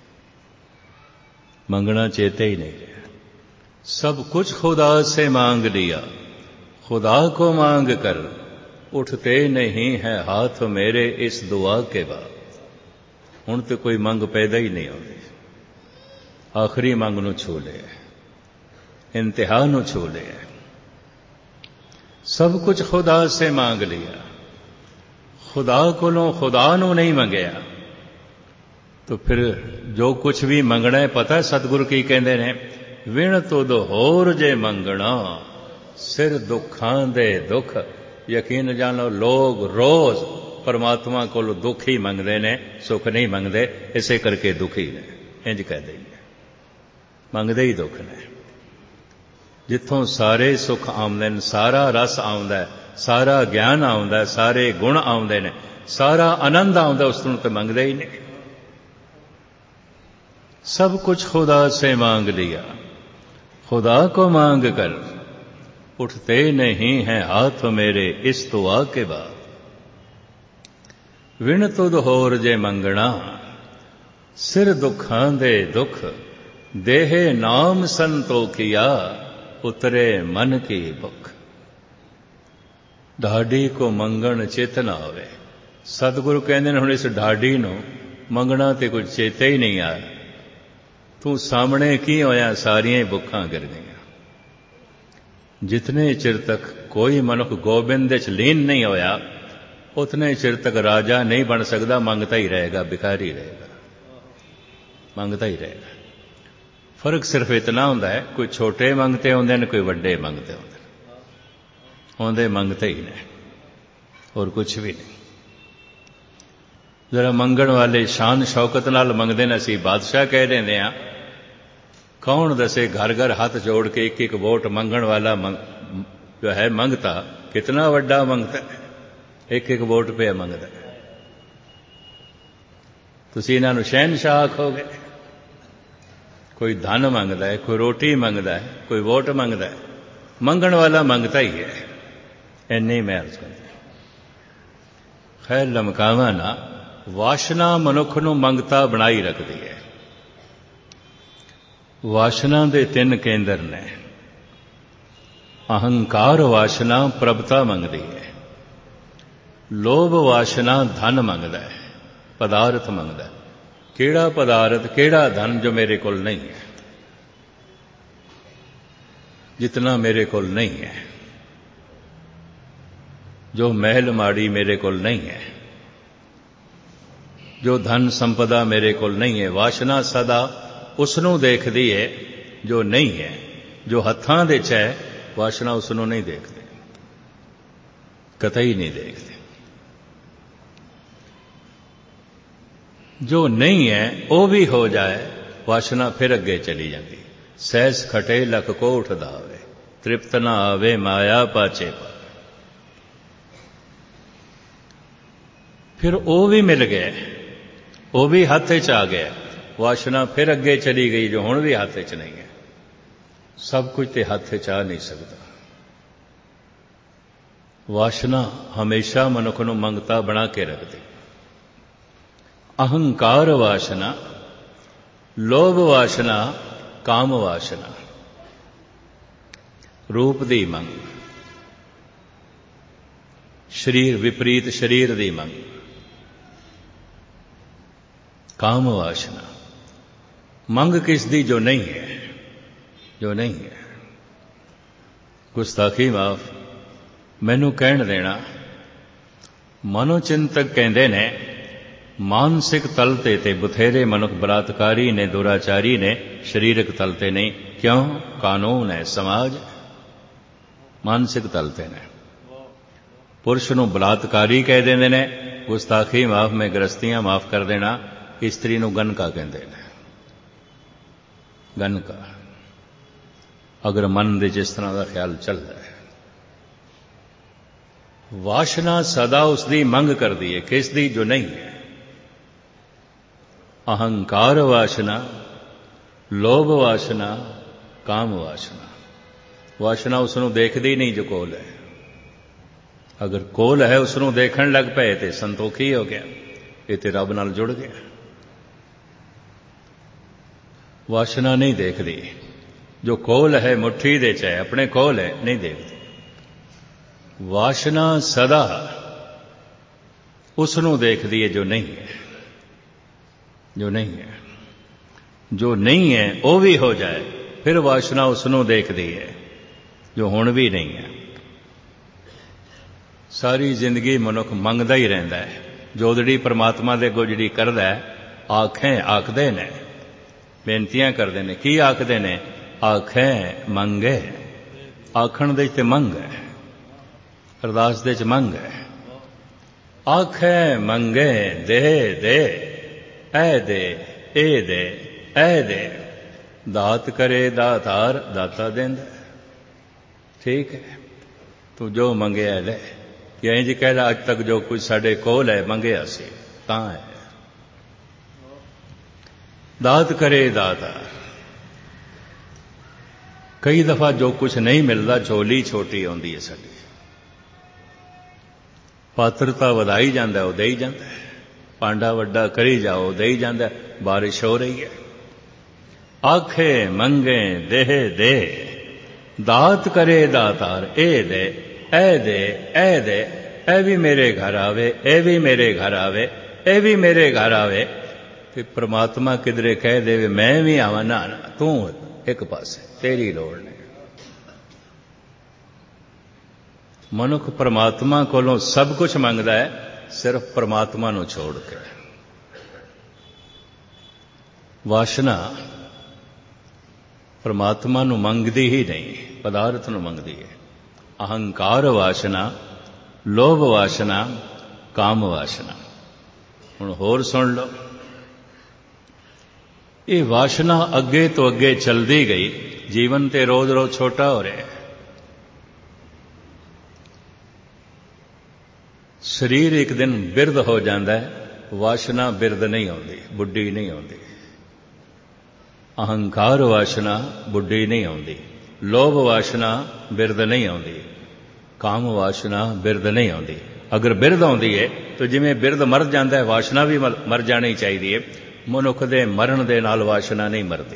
ਮੰਗਣਾ चेते ही नहीं रहा। सब कुछ खुदा से मांग लिया, खुदा को मांग कर उठते नहीं है हाथ मेरे इस दुआ के बाद। हुण तो कोई मंग पैदा ही नहीं आती, आखिरी मंग नूं छू लिया, इंतहा नूं छू लिया। सब कुछ खुदा से मांग लिया, खुदा कोलों खुदा नूं नहीं मंगया तो फिर जो कुछ भी मंगना है, पता है सतगुरु की कहते हैं? विण तुद होर जे मंगना, सिर दुखां दे दुख। यकीन जानो लोग रोज परमात्मा को दुख ही मंगते ने, सुख नहीं मंगते, इसे करके दुखी ने। इंज कह देंगे, मंगते ही दुख ने। जिथों सारे सुख आउंदे ने, सारा रस आउंदा है, सारा ज्ञान आउंदा है, सारे गुण आउंदे ने, सारा आनंद आउंदा, उस तो मंगते ही नहीं। सब कुछ खुदा से मांग लिया, खुदा को मांग कर उठते नहीं हैं हाथ मेरे इस दुआ के बाद। विण तुद होर जे मंगना, सिर दुखां दे दुख। देहे नाम संतोखिया, उतरे मन की भुख। ढाडी को मंगण चित ना आवे। सतगुरु कहते हैं हुण इस ढाडी नूं मंगना ते कुछ चेते ही नहीं आया। तू सामने की होया, सारियां ही भुखां गिर गईयां। जितने चिर तक कोई मनुख गोबिंद विच लीन नहीं होया, उतने चिर तक राजा नहीं बन सकता, मंगता ही रहेगा, भिखारी रहेगा, मंगता ही रहेगा। फर्क सिर्फ इतना होता है, कोई छोटे मंगते होंदे ने, कोई वड्डे मंगते होंदे ने। होंदे मंगते ही ने, और कुछ भी नहीं। जरा मंगण वाले शान शौकत नाल मंगते ने, असीं बादशाह कह देंदे हां। कौन दसे घर घर हाथ जोड़ के एक एक वोट मंगण वाला जो है मंगता, कितना वड्डा मंगता है, एक एक वोट पे मंगता है। तुसीं इन्हां नूं शहनशाह आखोगे? कोई धन मंगदा है, कोई रोटी मंगदा है, कोई वोट मंगदा है, मंगण वाला मंगता ही है। इन्नी मैं अर्ज करदा। खैर लमकावा ना, वासना मनुख नूं मंगता बनाई रखदी है। वासना दे 3 केंद्र ने। अहंकार वासना प्रभता मंगदी है, लोभ वासना धन मंगदा है, पदार्थ मंगदा है। केड़ा पदार्थ, केड़ा धन जो मेरे कोल नहीं है, जितना मेरे कोल नहीं है, जो महल माड़ी मेरे कोल नहीं है, जो धन संपदा मेरे कोल नहीं है। वासना सदा उसनों देखदी है जो नहीं है, जो हत्थां दे च है, वासना उसनों नहीं देखती, कतई नहीं देखती। जो नहीं है वो भी हो जाए, वासना फिर अगे चली जाती। सहस खटे लख कोठ दावे, तृप्त ना आवे माया पाचे पा। फिर वो भी मिल गया, वो भी हाथ च आ गया, वासना फिर अगे चली गई जो हुण भी हाथ च नहीं है। सब कुछ तो हाथ च आ नहीं सकता। वासना हमेशा मनुख नूं मंगता बना के रखती। अहंकार वासना, लोभ वासना, काम वासना, रूप दी मंग, शरीर विपरीत शरीर दी मंग, काम वासना। मंग किस दी जो नहीं है, जो नहीं है। गुस्ताखी माफ, मैनू कहण देना। मनोचिंतक कहते ने मानसिक तल ते बथेरे मनुख बलात्कारी ने, दुराचारी ने, शरीरक तल ते नहीं, क्यों? कानून है, समाज मानसिक तल ते ने। पुरुष नूं बलात्कारी कह देंदे ने, गुस्ताखी माफ में गृहस्थियां माफ कर देना। इस्त्री नूं गनका कहंदे ने, गनका। अगर मन दे जिस तरह का ख्याल चलता है, वासना सदा उसकी मंग करती है, किसदी? जो नहीं है। अहंकार वासना, लोभ वासना, काम वासना। वासना उसनों देखती नहीं जो कोल है। अगर कोल है उसनों देखण लग पे तो संतोखी हो गया, ये तो रब नाल जुड़ गया। वासना नहीं देखती, जो कोल है मुट्ठी दे च है, अपने कोल है, नहीं देखती। वासना सदा उसनों देखती है जो नहीं है, जो नहीं है। जो नहीं है वो भी हो जाए, फिर वासना उसनों देखती है जो हुण भी नहीं है। सारी जिंदगी मनुख मंगदा ही रहता है। जोदड़ी परमात्मा दे अगों जिहड़ी करदा है, आखें आखदे ने, बेनतियां करदे ने। की आखदे ने? आखें मंगे। आखण दे ते मंग है, अरदास दे च मंग है। आखें मंगे दे दे, ऐ दे, ए दे, ऐ दे। दात करे दातार, दाता देंदा। ठीक है, तू जो मंगया ले। कि इंज कह रहा, अज तक जो कुछ साडे कोल है मंगया सी तां है। दात करे दातार। कई दफा जो कुछ नहीं मिलता, झोली छोटी आउंदी है साडी। पात्रता वधाई जांदा, वो देई जांदा है। पांडा वड्डा करी जाओ, देई जांदा है। बारिश हो रही है। आखे मंगे दे दे, दात करे दातार, ए दे, ऐ दे, ऐ दे। ऐ भी मेरे घर आवे, ए भी मेरे घर आवे, ए भी मेरे घर आवे। ते परमात्मा किधरे कह देवे मैं भी आवां, ना ना तू एक पासे, तेरी लोड़ नहीं। मनुख परमात्मा कोलों सब कुछ मंगदा है, सिर्फ परमात्मा नूं छोड़ के। वासना परमात्मा नूं मंगदी ही नहीं, पदार्थ नूं मंगदी है। अहंकार वासना, लोभ वासना, काम वासना। हुण होर सुन लो। ये वासना अगे तो अगे चलती गई, जीवन ते रोज रोज छोटा हो रहा है। शरीर एक दिन बिरध हो जाता है, वासना बिरध नहीं आती, बुढ़ी नहीं आती। अहंकार वासना बुढ़ी नहीं आती, लोभ वासना बिरध नहीं आती, काम वासना बिरध नहीं आती। अगर बिरध आती है तो जिवें बिरध मर जाता है, वासना भी मर जानी चाहिए। मनुख दे मरण दे नाल वासना नहीं मरती।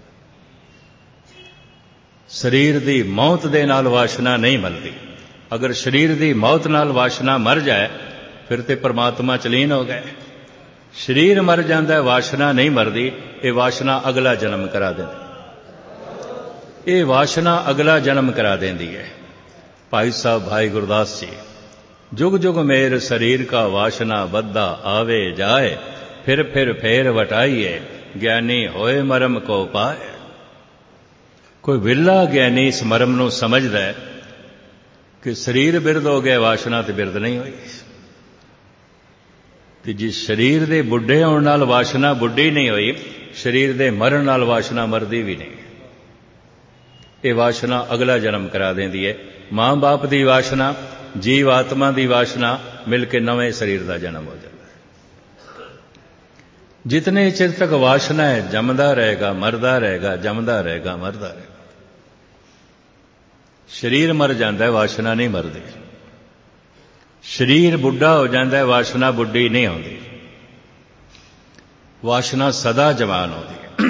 शरीर दी मौत दे नाल वासना नहीं मरती। अगर शरीर दी मौत नाल वासना मर जाए फिर ते परमात्मा च लीन हो गए। शरीर मर जाता है, वासना नहीं मरती। ये वासना अगला जन्म करा देती, ये वासना अगला जन्म करा देती है। भाई साहब भाई गुरदास जी, जुग जुग मेर शरीर का वासना बद्दा आवे जाए, फिर फेर वटाइए, ज्ञानी होए मरम को पाए। कोई विरला ज्ञानी इस मरम नूं समझदा है कि शरीर बिरध हो गया, वासना तो बिरध नहीं हुई। ते जिस शरीर दे बुढ़े होण नाल वासना बुढ़ी नहीं हुई, शरीर दे मरण नाल वासना मरदी भी नहीं। ये वासना अगला जन्म करा देंदी है। मां बाप की वासना, जीव आत्मा की वासना मिल के नवे शरीर का जन्म हो जाता है। जितने चिर तक वासना है, जमदा रहेगा, मरदा रहेगा, जमदा रहेगा, मरदा रहेगा। शरीर मर जाता है, वासना नहीं मरदी। शरीर बुढ़ा हो जाता है, वासना बुढ़ी नहीं होती। वासना सदा जवान होती है,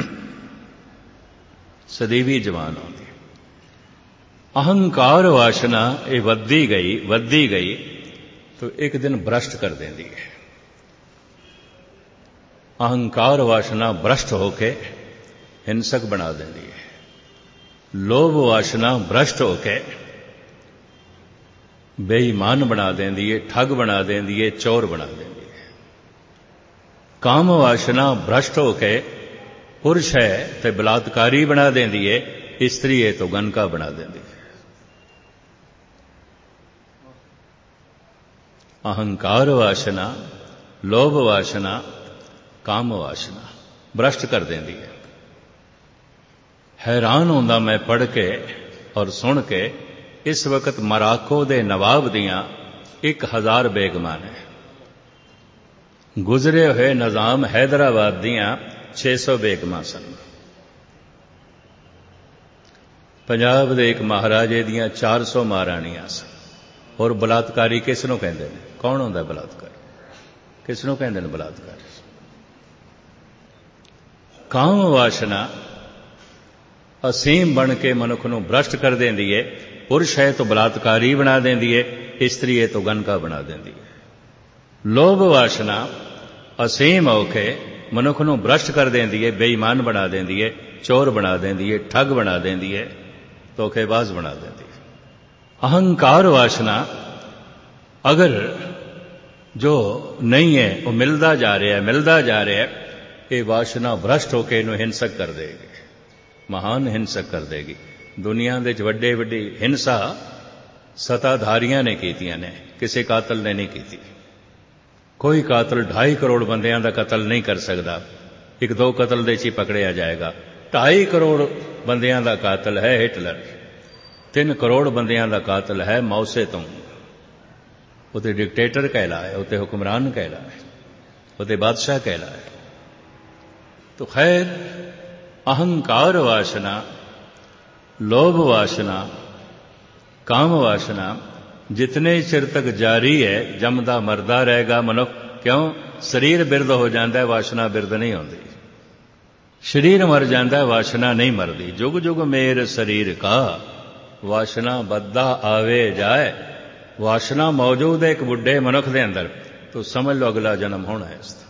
सदैवी जवान होती है। अहंकार वासना ये वधी गई तो एक दिन भ्रष्ट कर देती है। अहंकार वासना भ्रष्ट होके हिंसक बना देती है। लोभ वासना भ्रष्ट होके बेईमान बना देती है, ठग बना देती है, चोर बना देती है। काम वासना भ्रष्ट होके पुरुष है तो बलात्कारी बना देती है, इस्त्री है तो गनका बना देंदी है। अहंकार वासना, लोभ वासना, काम वासना भ्रष्ट कर देंदी है। हैरान होंदा मैं पढ़ के और सुन के, इस वक्त मराको दे नवाब दियां 1000 बेगमां ने, गुजरे हुए निजाम हैदराबाद दियां 600 बेगमां सन, पंजाब दे एक महाराजे दियां 400 महाराणियां सन। और बलात्कारी किसनों कहते हैं? कौन होंदा बलात्कारी? किसनों कहते हैं बलात्कारी? काम वासना असीम बन के मनुख नूं भ्रष्ट कर देंदी है। पुरुष है तो बलात्कारी बना देंदी है, इस्त्री है तो गनका बना देंदी है। लोभ वासना असीम होके मनुख नूं भ्रष्ट कर देंदी है, बेईमान बना देंदी है, चोर बना देंदी है, ठग बना देंदी है, धोखेबाज बना देंदी है। अहंकार वासना अगर जो नहीं है वो मिलता जा रहा है, मिलता जा रहा है, ये वासना भ्रष्ट होकर इन्हें हिंसक कर देगी, महान हिंसक कर देगी। दुनिया दे वड्डे वड्डी हिंसा सत्ताधारियां ने कीतियां ने, किसी कातल ने नहीं की। कोई कातल 2.5 करोड़ बंदियां का कतल नहीं कर सकता, 1-2 कतल दे च ही पकड़िया जाएगा। 2.5 करोड़ बंदियां का कातल है हिटलर, 3 करोड़ बंदियां का कातल है मौसे तुंग। उते डिक्टेटर कहलाए, उते हुक्मरान कहलाए, उते बादशाह कहलाए। तो खैर, अहंकार वासना, लोभ वासना, काम वासना जितने चिर तक जारी है, जमदा मरदा रहेगा मनुख। क्यों? शरीर बिरद हो जाता है, वासना बिरद नहीं होती। शरीर मर जाता है, वासना नहीं मरदी। जुग जुग मेर शरीर का, वासना बद्दा आवे जाए। वासना मौजूद है एक बुढ़े मनुख के अंदर, तो समझ लो अगला जन्म होना है इसका।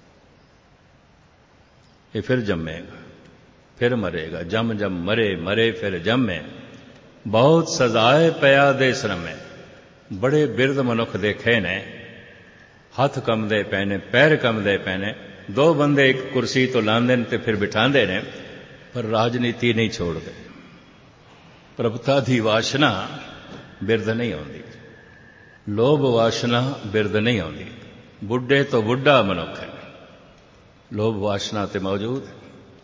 ये फिर जमेगा, फिर मरेगा, जम जम मरे, मरे फिर जमे। बहुत सजाए पया दे श्रमे। बड़े बिरद मनुख देखे ने, हथ कंबदे पे ने, पैर कंबदे पे ने। 2 बंदे एक कुर्सी तो लांदे ने ते फिर बिठांदे ने, पर राजनीति नहीं छोड़ते। प्रभुता दी वासना बिरद नहीं होती, लोभ वासना बिरद नहीं होती। बुढ़े तो बुढ़ा मनुख है, लोभ वासना ते मौजूद है,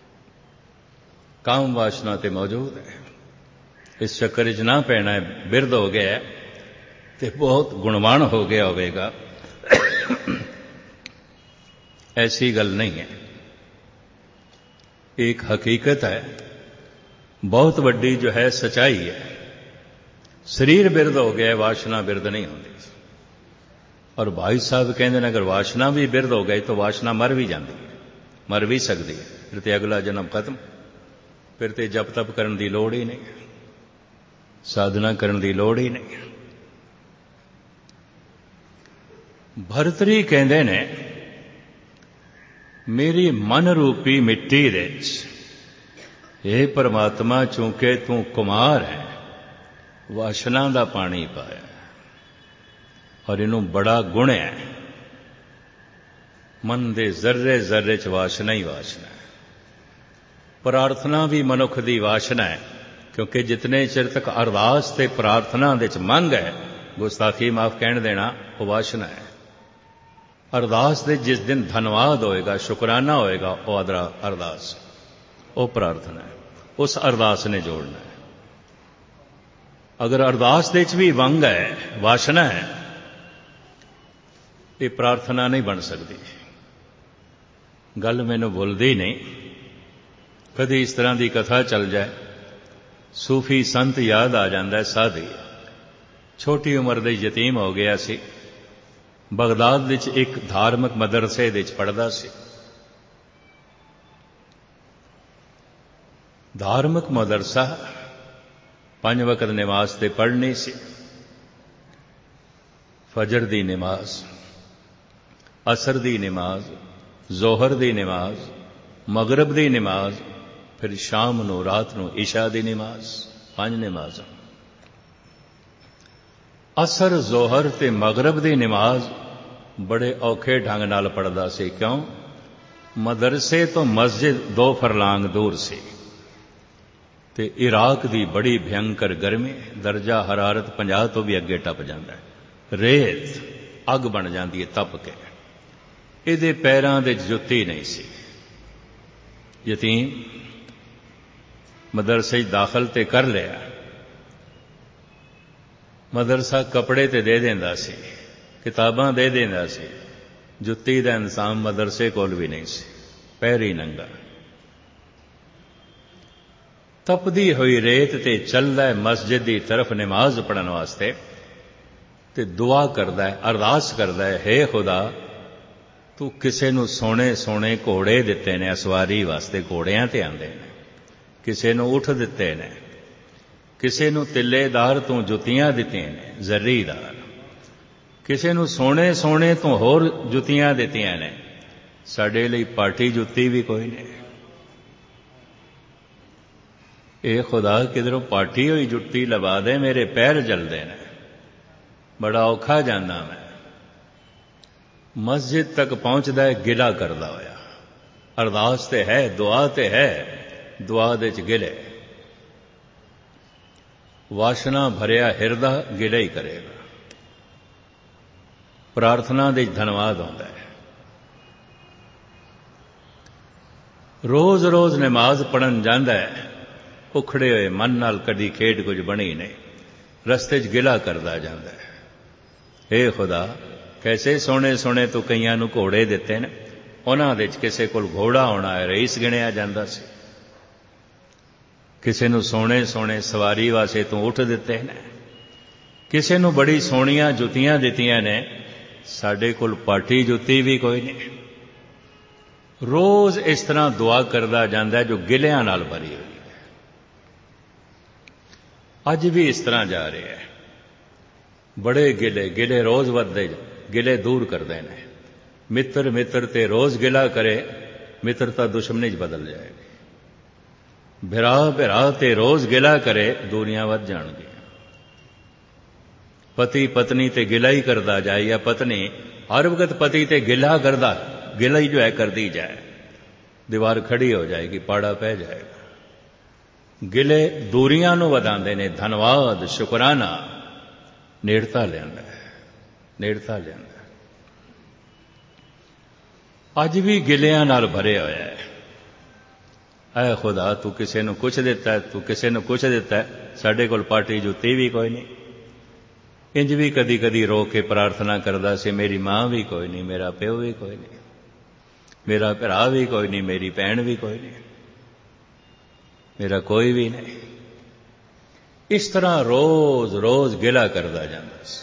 काम वासना ते मौजूद है। इस चक्कर च ना पैना है। बिरद हो गया ते बहुत गुणवान हो गया होगा, ऐसी गल नहीं है। एक हकीकत है, बहुत बड़ी जो है सच्चाई है। शरीर बिरद हो गया, वासना बिरद नहीं होती। और भाई साहब कहते हैं, अगर वासना भी बिरद हो गई तो वासना मर भी जाती है, मर भी सकती है। फिर तो अगला जन्म खत्म, फिर तो जप तप करने की लोड़ ही नहीं, साधना करने की लोड़ ही नहीं। भरतरी कहते ने, मेरी मन रूपी मिट्टी दे हे परमात्मा, चूंकि तू कुमार है, वासना का पानी पाया और इनू बड़ा गुण है। मन दे जर्रे जर्रे च वासना ही वासना है। प्रार्थना भी मनुख दी वासना है, क्योंकि जितने चिर तक अरदास ते प्रार्थना दे च मंग है, गुस्ताखी माफ कहण देना, वो वासना है। अरदास दे जिस दिन धन्यवाद होएगा, शुकराना होएगा, वो अरदास, वो प्रार्थना है। उस अरदास ने जोड़ना है। अगर अरदास दे च भी वंग है, वासना है, ये प्रार्थना नहीं बन सकती। गल मैनू भुलदी नहीं। कभी इस तरह की कथा चल जाए, सूफी संत याद आ जाता है। साधी छोटी उम्र दे यतीम हो गया सी, बगदाद विच एक धार्मिक मदरसे विच पढ़दा सी। धार्मिक मदरसा 5 वक्त नमाज ते पढ़नी सी। फजर दी नमाज, असर दी नमाज, जोहर दी नमाज, मगरब दी नमाज, फिर शाम नू रात नू इशा दी नमाज, 5 नमाज। असर, जोहर ते मगरब दी नमाज बड़े औखे ढंग नाल पढ़दा सी। क्यों? मदरसे तो मस्जिद 2 फरलांग दूर सी। ਤੇ ਇਰਾਕ ਦੀ ਬੜੀ ਭਿਅੰਕਰ ਗਰਮੀ, ਦਰਜਾ ਹਰਾਰਤ 50 ਤੋਂ ਵੀ ਅੱਗੇ ਟੱਪ ਜਾਂਦਾ ਹੈ। ਰੇਤ ਅੱਗ ਬਣ ਜਾਂਦੀ ਹੈ ਤਪ ਕੇ। ਇਹਦੇ ਪੈਰਾਂ ਦੇ ਜੁੱਤੀ ਨਹੀਂ ਸੀ। ਯਤੀਮ ਮਦਰਸੇ 'ਚ ਦਾਖਲ ਤੇ ਕਰ ਲਿਆ। ਮਦਰਸਾ ਕੱਪੜੇ ਤੇ ਦੇ ਦਿੰਦਾ ਸੀ, ਕਿਤਾਬਾਂ ਦੇ ਦਿੰਦਾ ਸੀ, ਜੁੱਤੀ ਦਾ ਇੰਤਜ਼ਾਮ ਮਦਰਸੇ ਕੋਲ ਵੀ ਨਹੀਂ ਸੀ। ਪੈਰ ਹੀ ਨੰਗਾ, ਤਪਦੀ ਹੋਈ ਰੇਤ ਤੇ ਚੱਲਦਾ ਮਸਜਿਦ ਦੀ ਤਰਫ ਨਮਾਜ਼ ਪੜ੍ਹਨ ਵਾਸਤੇ ਤੇ ਦੁਆ ਕਰਦਾ ਹੈ, ਅਰਦਾਸ ਕਰਦਾ ਹੈ, ਹੇ ਖੁਦਾ ਤੂੰ ਕਿਸੇ ਨੂੰ ਸੋਹਣੇ ਸੋਹਣੇ ਘੋੜੇ ਦਿੱਤੇ ਨੇ, ਅਸਵਾਰੀ ਵਾਸਤੇ ਘੋੜਿਆਂ ਤੇ ਆਉਂਦੇ ਨੇ, ਕਿਸੇ ਨੂੰ ਊਠ ਦਿੱਤੇ ਨੇ, ਕਿਸੇ ਨੂੰ ਤਿੱਲੇਦਾਰ ਤੋਂ ਜੁੱਤੀਆਂ ਦਿੱਤੀਆਂ ਨੇ, ਜ਼ਰੀਦਾਰ, ਕਿਸੇ ਨੂੰ ਸੋਹਣੇ ਸੋਹਣੇ ਤੋਂ ਹੋਰ ਜੁੱਤੀਆਂ ਦਿੱਤੀਆਂ ਨੇ, ਸਾਡੇ ਲਈ ਪਾਟੀ ਜੁੱਤੀ ਵੀ ਕੋਈ ਨਹੀਂ। ਇਹ ਖੁਦਾ ਕਿਧਰੋਂ ਪਾਟੀ ਹੋਈ ਜੁੱਤੀ ਲਵਾ ਦੇ, ਮੇਰੇ ਪੈਰ ਜਲਦੇ ਨੇ, ਬੜਾ ਔਖਾ ਜਾਂਦਾ ਮੈਂ। ਮਸਜਿਦ ਤੱਕ ਪਹੁੰਚਦਾ ਹੈ ਗਿਲਾ ਕਰਦਾ ਹੋਇਆ। ਅਰਦਾਸ ਤੇ ਹੈ, ਦੁਆ ਤੇ ਹੈ, ਦੁਆ ਦੇ ਚ ਗਿਲੇ। ਵਾਸ਼ਨਾ ਭਰਿਆ ਹਿਰਦਾ ਗਿਲਾ ਹੀ ਕਰੇਗਾ। ਪ੍ਰਾਰਥਨਾ ਦੇ ਧੰਨਵਾਦ ਆਉਂਦਾ ਹੈ। ਰੋਜ਼ ਰੋਜ਼ ਨਮਾਜ਼ ਪੜ੍ਹਨ ਜਾਂਦਾ ਹੈ, ਉਖੜੇ ਹੋਏ ਮਨ ਨਾਲ ਕਦੀ ਖੇਡ ਕੁਝ ਬਣੀ ਨਹੀਂ, ਰਸਤੇ 'ਚ ਗਿਲਾ ਕਰਦਾ ਜਾਂਦਾ ਹੈ। ਹੇ ਖੁਦਾ ਕੈਸੇ ਸੋਹਣੇ ਸੋਹਣੇ ਤੂੰ ਕਈਆਂ ਨੂੰ ਘੋੜੇ ਦਿੱਤੇ ਨੇ, ਉਹਨਾਂ ਦੇ 'ਚ ਕਿਸੇ ਕੋਲ ਘੋੜਾ ਹੋਣਾ ਹੈ, ਰਈਸ ਗਿਣਿਆ ਜਾਂਦਾ ਸੀ, ਕਿਸੇ ਨੂੰ ਸੋਹਣੇ ਸੋਹਣੇ ਸਵਾਰੀ ਵਾਸਤੇ ਤੂੰ ਊਠ ਦਿੱਤੇ ਨੇ, ਕਿਸੇ ਨੂੰ ਬੜੀ ਸੋਹਣੀਆਂ ਜੁੱਤੀਆਂ ਦਿੱਤੀਆਂ ਨੇ, ਸਾਡੇ ਕੋਲ ਪਾਟੀ ਜੁੱਤੀ ਵੀ ਕੋਈ ਨਹੀਂ। ਰੋਜ਼ ਇਸ ਤਰ੍ਹਾਂ ਦੁਆ ਕਰਦਾ ਜਾਂਦਾ ਜੋ ਗਿਲਿਆਂ ਨਾਲ ਭਰੀ ਹੋਈ ਹੈ। ਅੱਜ ਵੀ ਇਸ ਤਰ੍ਹਾਂ ਜਾ ਰਿਹਾ ਹੈ। ਬੜੇ ਗਿਲੇ ਰੋਜ਼ ਵੱਧਦੇ, ਗਿਲੇ ਦੂਰ ਕਰਦੇ ਨੇ। ਮਿੱਤਰ ਮਿੱਤਰ ਤੇ ਰੋਜ਼ ਗਿਲਾ ਕਰੇ, ਮਿੱਤਰਤਾ ਦੁਸ਼ਮਣੀ 'ਚ ਬਦਲ ਜਾਏਗੀ। ਭਰਾ ਤੇ ਰੋਜ਼ ਗਿਲਾ ਕਰੇ, ਦੂਰੀਆਂ ਵੱਧ ਜਾਣਗੀਆਂ। ਪਤੀ ਪਤਨੀ ਤੇ ਗਿਲਾ ਹੀ ਕਰਦਾ ਜਾਏ, ਜਾਂ ਪਤਨੀ ਹਰ ਵਕਤ ਪਤੀ ਤੇ ਗਿਲਾ ਹੀ ਜੋ ਹੈ ਕਰਦੀ ਜਾਏ, ਦੀਵਾਰ ਖੜੀ ਹੋ ਜਾਏਗੀ, ਪਾੜਾ ਪੈ ਜਾਏਗਾ। ਗਿਲੇ ਦੂਰੀਆਂ ਨੂੰ ਵਧਾਉਂਦੇ ਨੇ। ਧੰਨਵਾਦ, ਸ਼ੁਕਰਾਨਾ ਨੇੜਤਾ ਲਿਆਂਦਾ ਹੈ, ਨੇੜਤਾ ਲਿਆਂਦਾ। ਅੱਜ ਵੀ ਗਿਲਿਆਂ ਨਾਲ ਭਰਿਆ ਹੋਇਆ ਹੈ। ਐ ਖੁਦਾ ਤੂੰ ਕਿਸੇ ਨੂੰ ਕੁਛ ਦਿੱਤਾ, ਤੂੰ ਕਿਸੇ ਨੂੰ ਕੁਛ ਦਿੱਤਾ, ਸਾਡੇ ਕੋਲ ਪਾਟੀ ਜੁੱਤੀ ਵੀ ਕੋਈ ਨਹੀਂ। ਇੰਜ ਵੀ ਕਦੀ ਕਦੀ ਰੋ ਕੇ ਪ੍ਰਾਰਥਨਾ ਕਰਦਾ ਸੀ, ਮੇਰੀ ਮਾਂ ਵੀ ਕੋਈ ਨਹੀਂ, ਮੇਰਾ ਪਿਓ ਵੀ ਕੋਈ ਨਹੀਂ, ਮੇਰਾ ਭਰਾ ਵੀ ਕੋਈ ਨਹੀਂ, ਮੇਰੀ ਭੈਣ ਵੀ ਕੋਈ ਨਹੀਂ, ਮੇਰਾ ਕੋਈ ਵੀ ਨਹੀਂ। ਇਸ ਤਰ੍ਹਾਂ ਰੋਜ਼ ਰੋਜ਼ ਗਿਲਾ ਕਰਦਾ ਜਾਂਦਾ ਸੀ।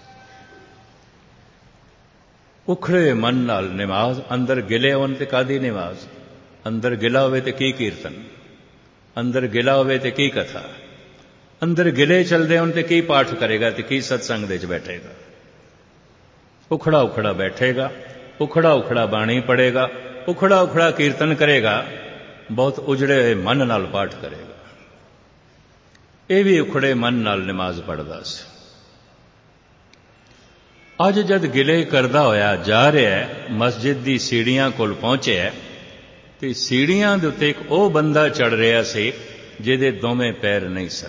ਉਖੜੇ ਮਨ ਨਾਲ ਨਮਾਜ਼, ਅੰਦਰ ਗਿਲੇ ਹੋਣ ਤੇ ਕਾਦੀ ਨਮਾਜ਼, ਅੰਦਰ ਗਿਲਾ ਹੋਵੇ ਤੇ ਕੀ ਕੀਰਤਨ, ਅੰਦਰ ਗਿਲਾ ਹੋਵੇ ਤੇ ਕੀ ਕਥਾ, ਅੰਦਰ ਗਿਲੇ ਚਲਦੇ ਹੋਣ ਤੇ ਕੀ ਪਾਠ ਕਰੇਗਾ ਤੇ ਕੀ ਸਤਸੰਗ ਦੇ ਵਿੱਚ ਬੈਠੇਗਾ। ਉਖੜਾ ਉਖੜਾ ਬੈਠੇਗਾ, ਉਖੜਾ ਉਖੜਾ ਬਾਣੀ ਪੜ੍ਹੇਗਾ, ਉਖੜਾ ਉਖੜਾ ਕੀਰਤਨ ਕਰੇਗਾ, ਬਹੁਤ ਉਜੜੇ ਹੋਏ ਮਨ ਨਾਲ ਪਾਠ ਕਰੇਗਾ। ਇਹ ਵੀ ਉਖੜੇ ਮਨ ਨਾਲ ਨਮਾਜ਼ ਪੜ੍ਹਦਾ ਸੀ। ਅੱਜ ਜਦ ਗਿਲੇ ਕਰਦਾ ਹੋਇਆ ਜਾ ਰਿਹਾ, ਮਸਜਿਦ ਦੀ ਸੀੜੀਆਂ ਕੋਲ ਪਹੁੰਚਿਆ ਤੇ ਸੀੜੀਆਂ ਦੇ ਉੱਤੇ ਇੱਕ ਉਹ ਬੰਦਾ ਚੜ ਰਿਹਾ ਸੀ ਜਿਹਦੇ ਦੋਵੇਂ ਪੈਰ ਨਹੀਂ ਸਨ।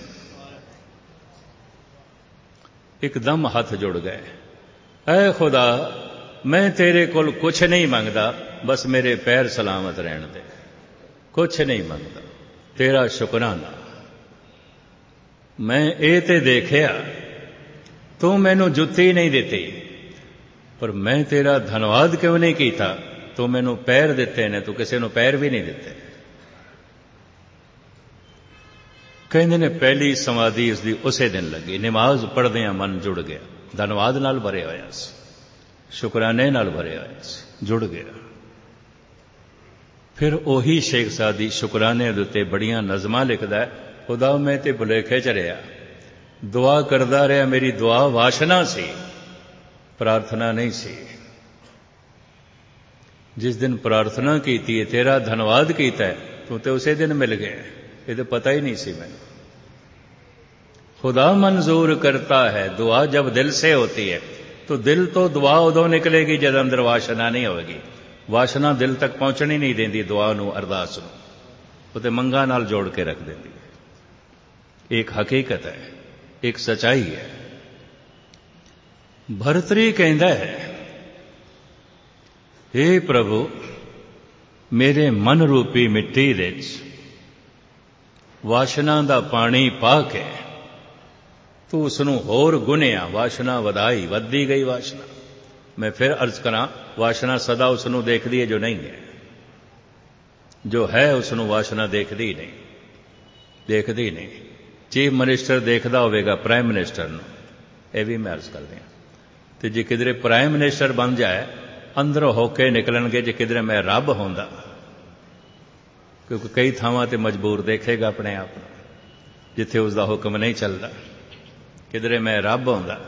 ਇੱਕਦਮ ਹੱਥ ਜੁੜ ਗਏ। ਐ ਖੁਦਾ ਮੈਂ ਤੇਰੇ ਕੋਲ ਕੁਛ ਨਹੀਂ ਮੰਗਦਾ, ਬਸ ਮੇਰੇ ਪੈਰ ਸਲਾਮਤ ਰਹਿਣ ਦੇ, ਕੁਛ ਨਹੀਂ ਮੰਗਦਾ, ਤੇਰਾ ਸ਼ੁਕਰਾਨਾ। ਮੈਂ ਇਹ ਤੇ ਦੇਖਿਆ ਤੂੰ ਮੈਨੂੰ ਜੁੱਤੀ ਨਹੀਂ ਦਿੱਤੀ, ਪਰ ਮੈਂ ਤੇਰਾ ਧੰਨਵਾਦ ਕਿਉਂ ਨਹੀਂ ਕੀਤਾ, ਤੂੰ ਮੈਨੂੰ ਪੈਰ ਦਿੱਤੇ ਨੇ, ਤੂੰ ਕਿਸੇ ਨੂੰ ਪੈਰ ਵੀ ਨਹੀਂ ਦਿੱਤੇ। ਕਹਿੰਦੇ ਨੇ ਪਹਿਲੀ ਸਮਾਧੀ ਇਸ ਦੀ ਉਸੇ ਦਿਨ ਲੱਗੀ। ਨਮਾਜ਼ ਪੜ੍ਹਦਿਆਂ ਮਨ ਜੁੜ ਗਿਆ, ਧੰਨਵਾਦ ਨਾਲ ਭਰਿਆ ਹੋਇਆ ਸੀ, ਸ਼ੁਕਰਾਨੇ ਨਾਲ ਭਰਿਆ ਹੋਇਆ ਸੀ, ਜੁੜ ਗਿਆ। ਫਿਰ ਉਹੀ ਸ਼ੇਖ ਸਾਦੀ ਸ਼ੁਕਰਾਨੇ ਦੇ ਉੱਤੇ ਬੜੀਆਂ ਨਜ਼ਮਾਂ ਲਿਖਦਾ ਹੈ। ਖੁਦਾ ਮੈਂ ਤੇ ਭੁਲੇਖੇ ਚ ਰਿਹਾ, ਦੁਆ ਕਰਦਾ ਰਿਹਾ, ਮੇਰੀ ਦੁਆ ਵਾਸ਼ਨਾ ਸੀ, ਪ੍ਰਾਰਥਨਾ ਨਹੀਂ ਸੀ। ਜਿਸ ਦਿਨ ਪ੍ਰਾਰਥਨਾ ਕੀਤੀ ਹੈ, ਤੇਰਾ ਧੰਨਵਾਦ ਕੀਤਾ, ਤੂੰ ਤੇ ਉਸੇ ਦਿਨ ਮਿਲ ਗਿਆ। ਇਹ तो पता ही नहीं सी मैंने। खुदा मंजूर करता है दुआ जब दिल से होती है, तो दिल तो दुआ उदों निकलेगी जब अंदर वासना नहीं होगी। वासना दिल तक पहुंचनी नहीं देंदी दुआ नूं, अरदास नूं, वो ते मंगा नाल जोड़ के रख देंदी है। एक हकीकत है, एक सच्चाई है। भरतरी कहता है, हे प्रभु मेरे मन रूपी मिट्टी विच वासना दा पानी पा के तू उसनूं होर गुनिया, वासना वधाई, वधदी गई वासना। मैं फिर अर्ज करा, वासना सदा उसनूं देखदी है जो नहीं है, जो है उसनूं वासना देखदी नहीं, देखदी नहीं। चीफ मिनिस्टर देखदा होवेगा प्राइम मिनिस्टर नूं, ਇਹ भी मैं अर्ज करदी हां। ਤੇ ਜੇ ਕਿਧਰੇ ਪ੍ਰਾਈਮ ਮਿਨਿਸਟਰ ਬਣ ਜਾਏ, ਅੰਦਰੋਂ ਹੋ ਕੇ ਨਿਕਲਣਗੇ ਜੇ ਕਿਧਰੇ ਮੈਂ ਰੱਬ ਹੁੰਦਾ, ਕਿਉਂਕਿ ਕਈ ਥਾਵਾਂ ਤੇ ਮਜਬੂਰ ਦੇਖੇਗਾ ਆਪਣੇ ਆਪ ਨੂੰ ਜਿੱਥੇ ਉਸ ਦਾ ਹੁਕਮ ਨਹੀਂ ਚੱਲਦਾ। ਕਿਧਰੇ ਮੈਂ ਰੱਬ ਹੁੰਦਾ,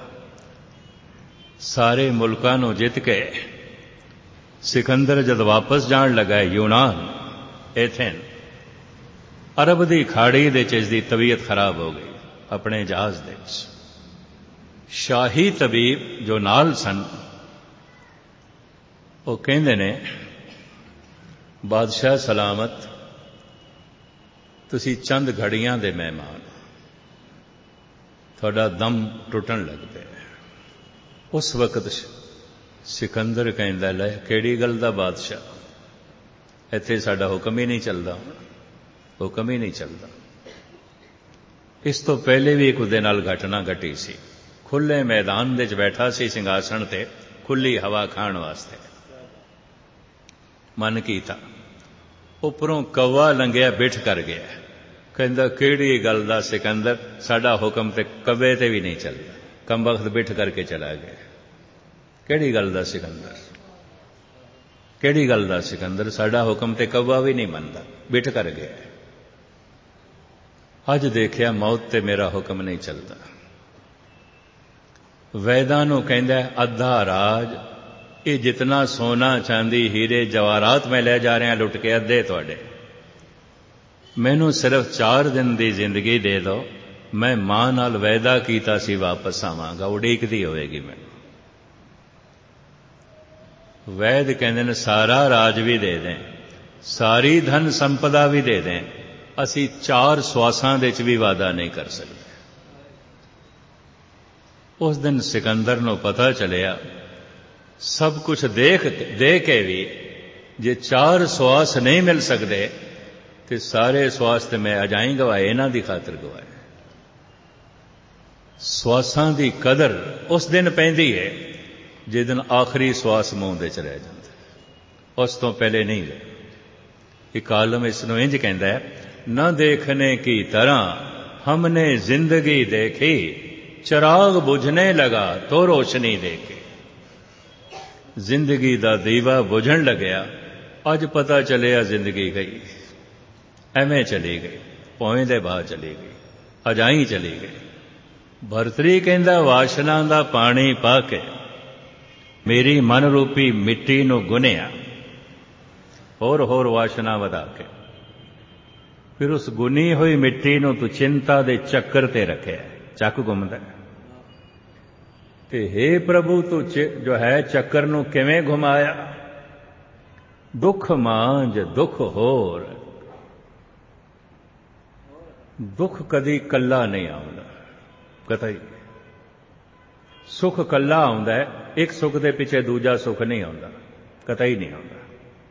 ਸਾਰੇ ਮੁਲਕਾਂ ਨੂੰ ਜਿੱਤ ਕੇ ਸਿਕੰਦਰ ਜਦ ਵਾਪਸ ਜਾਣ ਲੱਗਾ ਯੂਨਾਨ, ਐਥਨ, ਅਰਬ ਦੀ ਖਾੜੀ ਦੇ 'ਚ ਇਸ ਦੀ ਤਬੀਅਤ ਖਰਾਬ ਹੋ ਗਈ। ਆਪਣੇ ਜਹਾਜ਼ ਦੇ 'ਚ ਸ਼ਾਹੀ ਤਬੀਬ ਜੋ ਨਾਲ ਸਨ, ਉਹ ਕਹਿੰਦੇ ਨੇ, ਬਾਦਸ਼ਾਹ ਸਲਾਮਤ, ਤੁਸੀਂ ਚੰਦ ਘੜੀਆਂ ਦੇ ਮਹਿਮਾਨ, ਤੁਹਾਡਾ ਦਮ ਟੁੱਟਣ ਲੱਗ ਪਿਆ। ਉਸ ਵਕਤ ਸਿਕੰਦਰ ਕਹਿੰਦਾ, ਲੈ ਕਿਹੜੀ ਗੱਲ ਦਾ ਬਾਦਸ਼ਾਹ, ਇੱਥੇ ਸਾਡਾ ਹੁਕਮ ਹੀ ਨਹੀਂ ਚੱਲਦਾ, ਹੁਕਮ ਹੀ ਨਹੀਂ ਚੱਲਦਾ। ਇਸ ਤੋਂ ਪਹਿਲੇ ਵੀ ਇੱਕ ਉਹਦੇ ਨਾਲ ਘਟਨਾ ਘਟੀ ਸੀ। ਖੁੱਲੇ ਮੈਦਾਨ ਦੇ 'ਚ ਬੈਠਾ ਸੀ ਸਿੰਘਾਸਣ ਤੇ, ਖੁੱਲੀ ਹਵਾ ਖਾਣ ਵਾਸਤੇ। ਮਨ ਕੀਤਾ, ਉੱਪਰੋਂ ਕੌਵਾ ਲੰਘਿਆ, ਬਿਠ ਕਰ ਗਿਆ। ਕਹਿੰਦਾ, ਕਿਹੜੀ ਗੱਲ ਦਾ ਸਿਕੰਦਰ, ਸਾਡਾ ਹੁਕਮ ਤੇ ਕਵੇ ਤੇ ਵੀ ਨਹੀਂ ਚੱਲਦਾ, ਕਮਬਖਤ ਬਿਠ ਕਰਕੇ ਚਲਾ ਗਿਆ। ਕਿਹੜੀ ਗੱਲ ਦਾ ਸਿਕੰਦਰ, ਕਿਹੜੀ ਗੱਲ ਦਾ ਸਿਕੰਦਰ, ਸਾਡਾ ਹੁਕਮ ਤੇ ਕੌਵਾ ਵੀ ਨਹੀਂ ਮੰਨਦਾ, ਬਿਠ ਕਰ ਗਿਆ। ਅੱਜ ਦੇਖਿਆ ਮੌਤ ਤੇ ਮੇਰਾ ਹੁਕਮ ਨਹੀਂ ਚੱਲਦਾ। ਵੈਦਾਂ ਨੂੰ ਕਹਿੰਦਾ, ਅੱਧਾ ਰਾਜ, ਇਹ ਜਿਤਨਾ ਸੋਨਾ ਚਾਂਦੀ ਹੀਰੇ ਜਵਾਹਰਾਤ ਮੈਂ ਲੈ ਜਾ ਰਿਹਾ ਲੁੱਟ ਕੇ, ਅੱਧੇ ਤੁਹਾਡੇ। ਮੈਨੂੰ ਸਿਰਫ 4 ਦਿਨ ਦੀ ਜ਼ਿੰਦਗੀ ਦੇ ਦਿਓ, ਮੈਂ ਮਾਂ ਨਾਲ ਵੈਦਾ ਕੀਤਾ ਸੀ ਵਾਪਸ ਆਵਾਂਗਾ, ਉਡੀਕਦੀ ਹੋਵੇਗੀ ਮੈਨੂੰ। ਵੈਦ ਕਹਿੰਦੇ ਨੇ, ਸਾਰਾ ਰਾਜ ਵੀ ਦੇ ਦੇਂ, ਸਾਰੀ ਧਨ ਸੰਪਦਾ ਵੀ ਦੇ ਦੇਂ, ਅਸੀਂ 4 ਸਵਾਸਾਂ ਦੇ 'ਚ ਵੀ ਵਾਅਦਾ ਨਹੀਂ ਕਰ ਸਕਦੇ। ਉਸ ਦਿਨ ਸਿਕੰਦਰ ਨੂੰ ਪਤਾ ਚੱਲਿਆ, ਸਭ ਕੁਝ ਦੇ ਕੇ ਵੀ ਜੇ 4 ਸਵਾਸ ਨਹੀਂ ਮਿਲ ਸਕਦੇ ਤੇ ਸਾਰੇ ਸਵਾਸ ਤੇ ਮੈਂ ਅਜਾਈ ਗਵਾਏ, ਇਹਨਾਂ ਦੀ ਖਾਤਰ ਗਵਾਏ। ਸਵਾਸਾਂ ਦੀ ਕਦਰ ਉਸ ਦਿਨ ਪੈਂਦੀ ਹੈ ਜਿਸ ਦਿਨ ਆਖਰੀ ਸਵਾਸ ਮੂੰਹ ਦੇ 'ਚ ਰਹਿ ਜਾਂਦਾ, ਉਸ ਤੋਂ ਪਹਿਲੇ ਨਹੀਂ ਰਹੇ। ਇੱਕ ਆਲਮ ਇਸ ਨੂੰ ਇੰਝ ਕਹਿੰਦਾ ਹੈ, न देखने की तरह हमने जिंदगी देखी, चिराग बुझने लगा तो रोशनी देखी। जिंदगी दा दीवा बुझण लग्या, अज पता चलिया जिंदगी गई, एवें चली गई, भौएं दे बाह चली गई, अजाई चली गई। भरतरी कहंदा, वासना दा पानी पा के मेरी मन रूपी मिट्टी नूं गुनिया, होर होर वासना वधा के फिर उस गुनी हुई मिट्टी नूं तू चिंता दे चक्कर ते रखिया, चक घुमदा। ते हे प्रभु, तू जो है चक्कर नूं किवें घुमाया, दुख मांझ दुख होर। दुख कदी कल्ला नहीं आउंदा, कतई। सुख कल्ला आउंदा है, एक सुख दे पिछे दूजा सुख नहीं आउंदा, कतई नहीं आउंदा।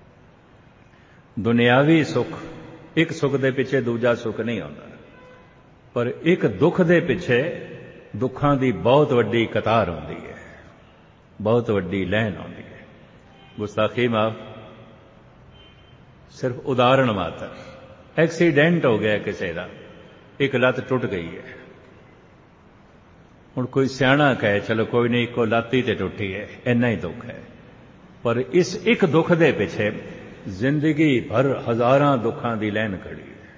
दुनियावी सुख एक सुख दे पिछे दूजा सुख नहीं आउंदा, पर एक दुख दे पिछे दुखां दी बहुत वड्डी कतार आउंदी है, बहुत वड्डी लैन आउंदी है। गुस्ताखी माफ, सिर्फ उदाहरण मात्र। एक्सीडेंट हो गया किसी का, एक लत टुट गई है, हुण कोई सियाणा कहे चलो कोई नहीं, इको लत ही ते टुटी है, इन्ना ही दुख है। पर इस एक दुख दे पिछे जिंदगी भर हजारां दुखां दी लैन खड़ी है,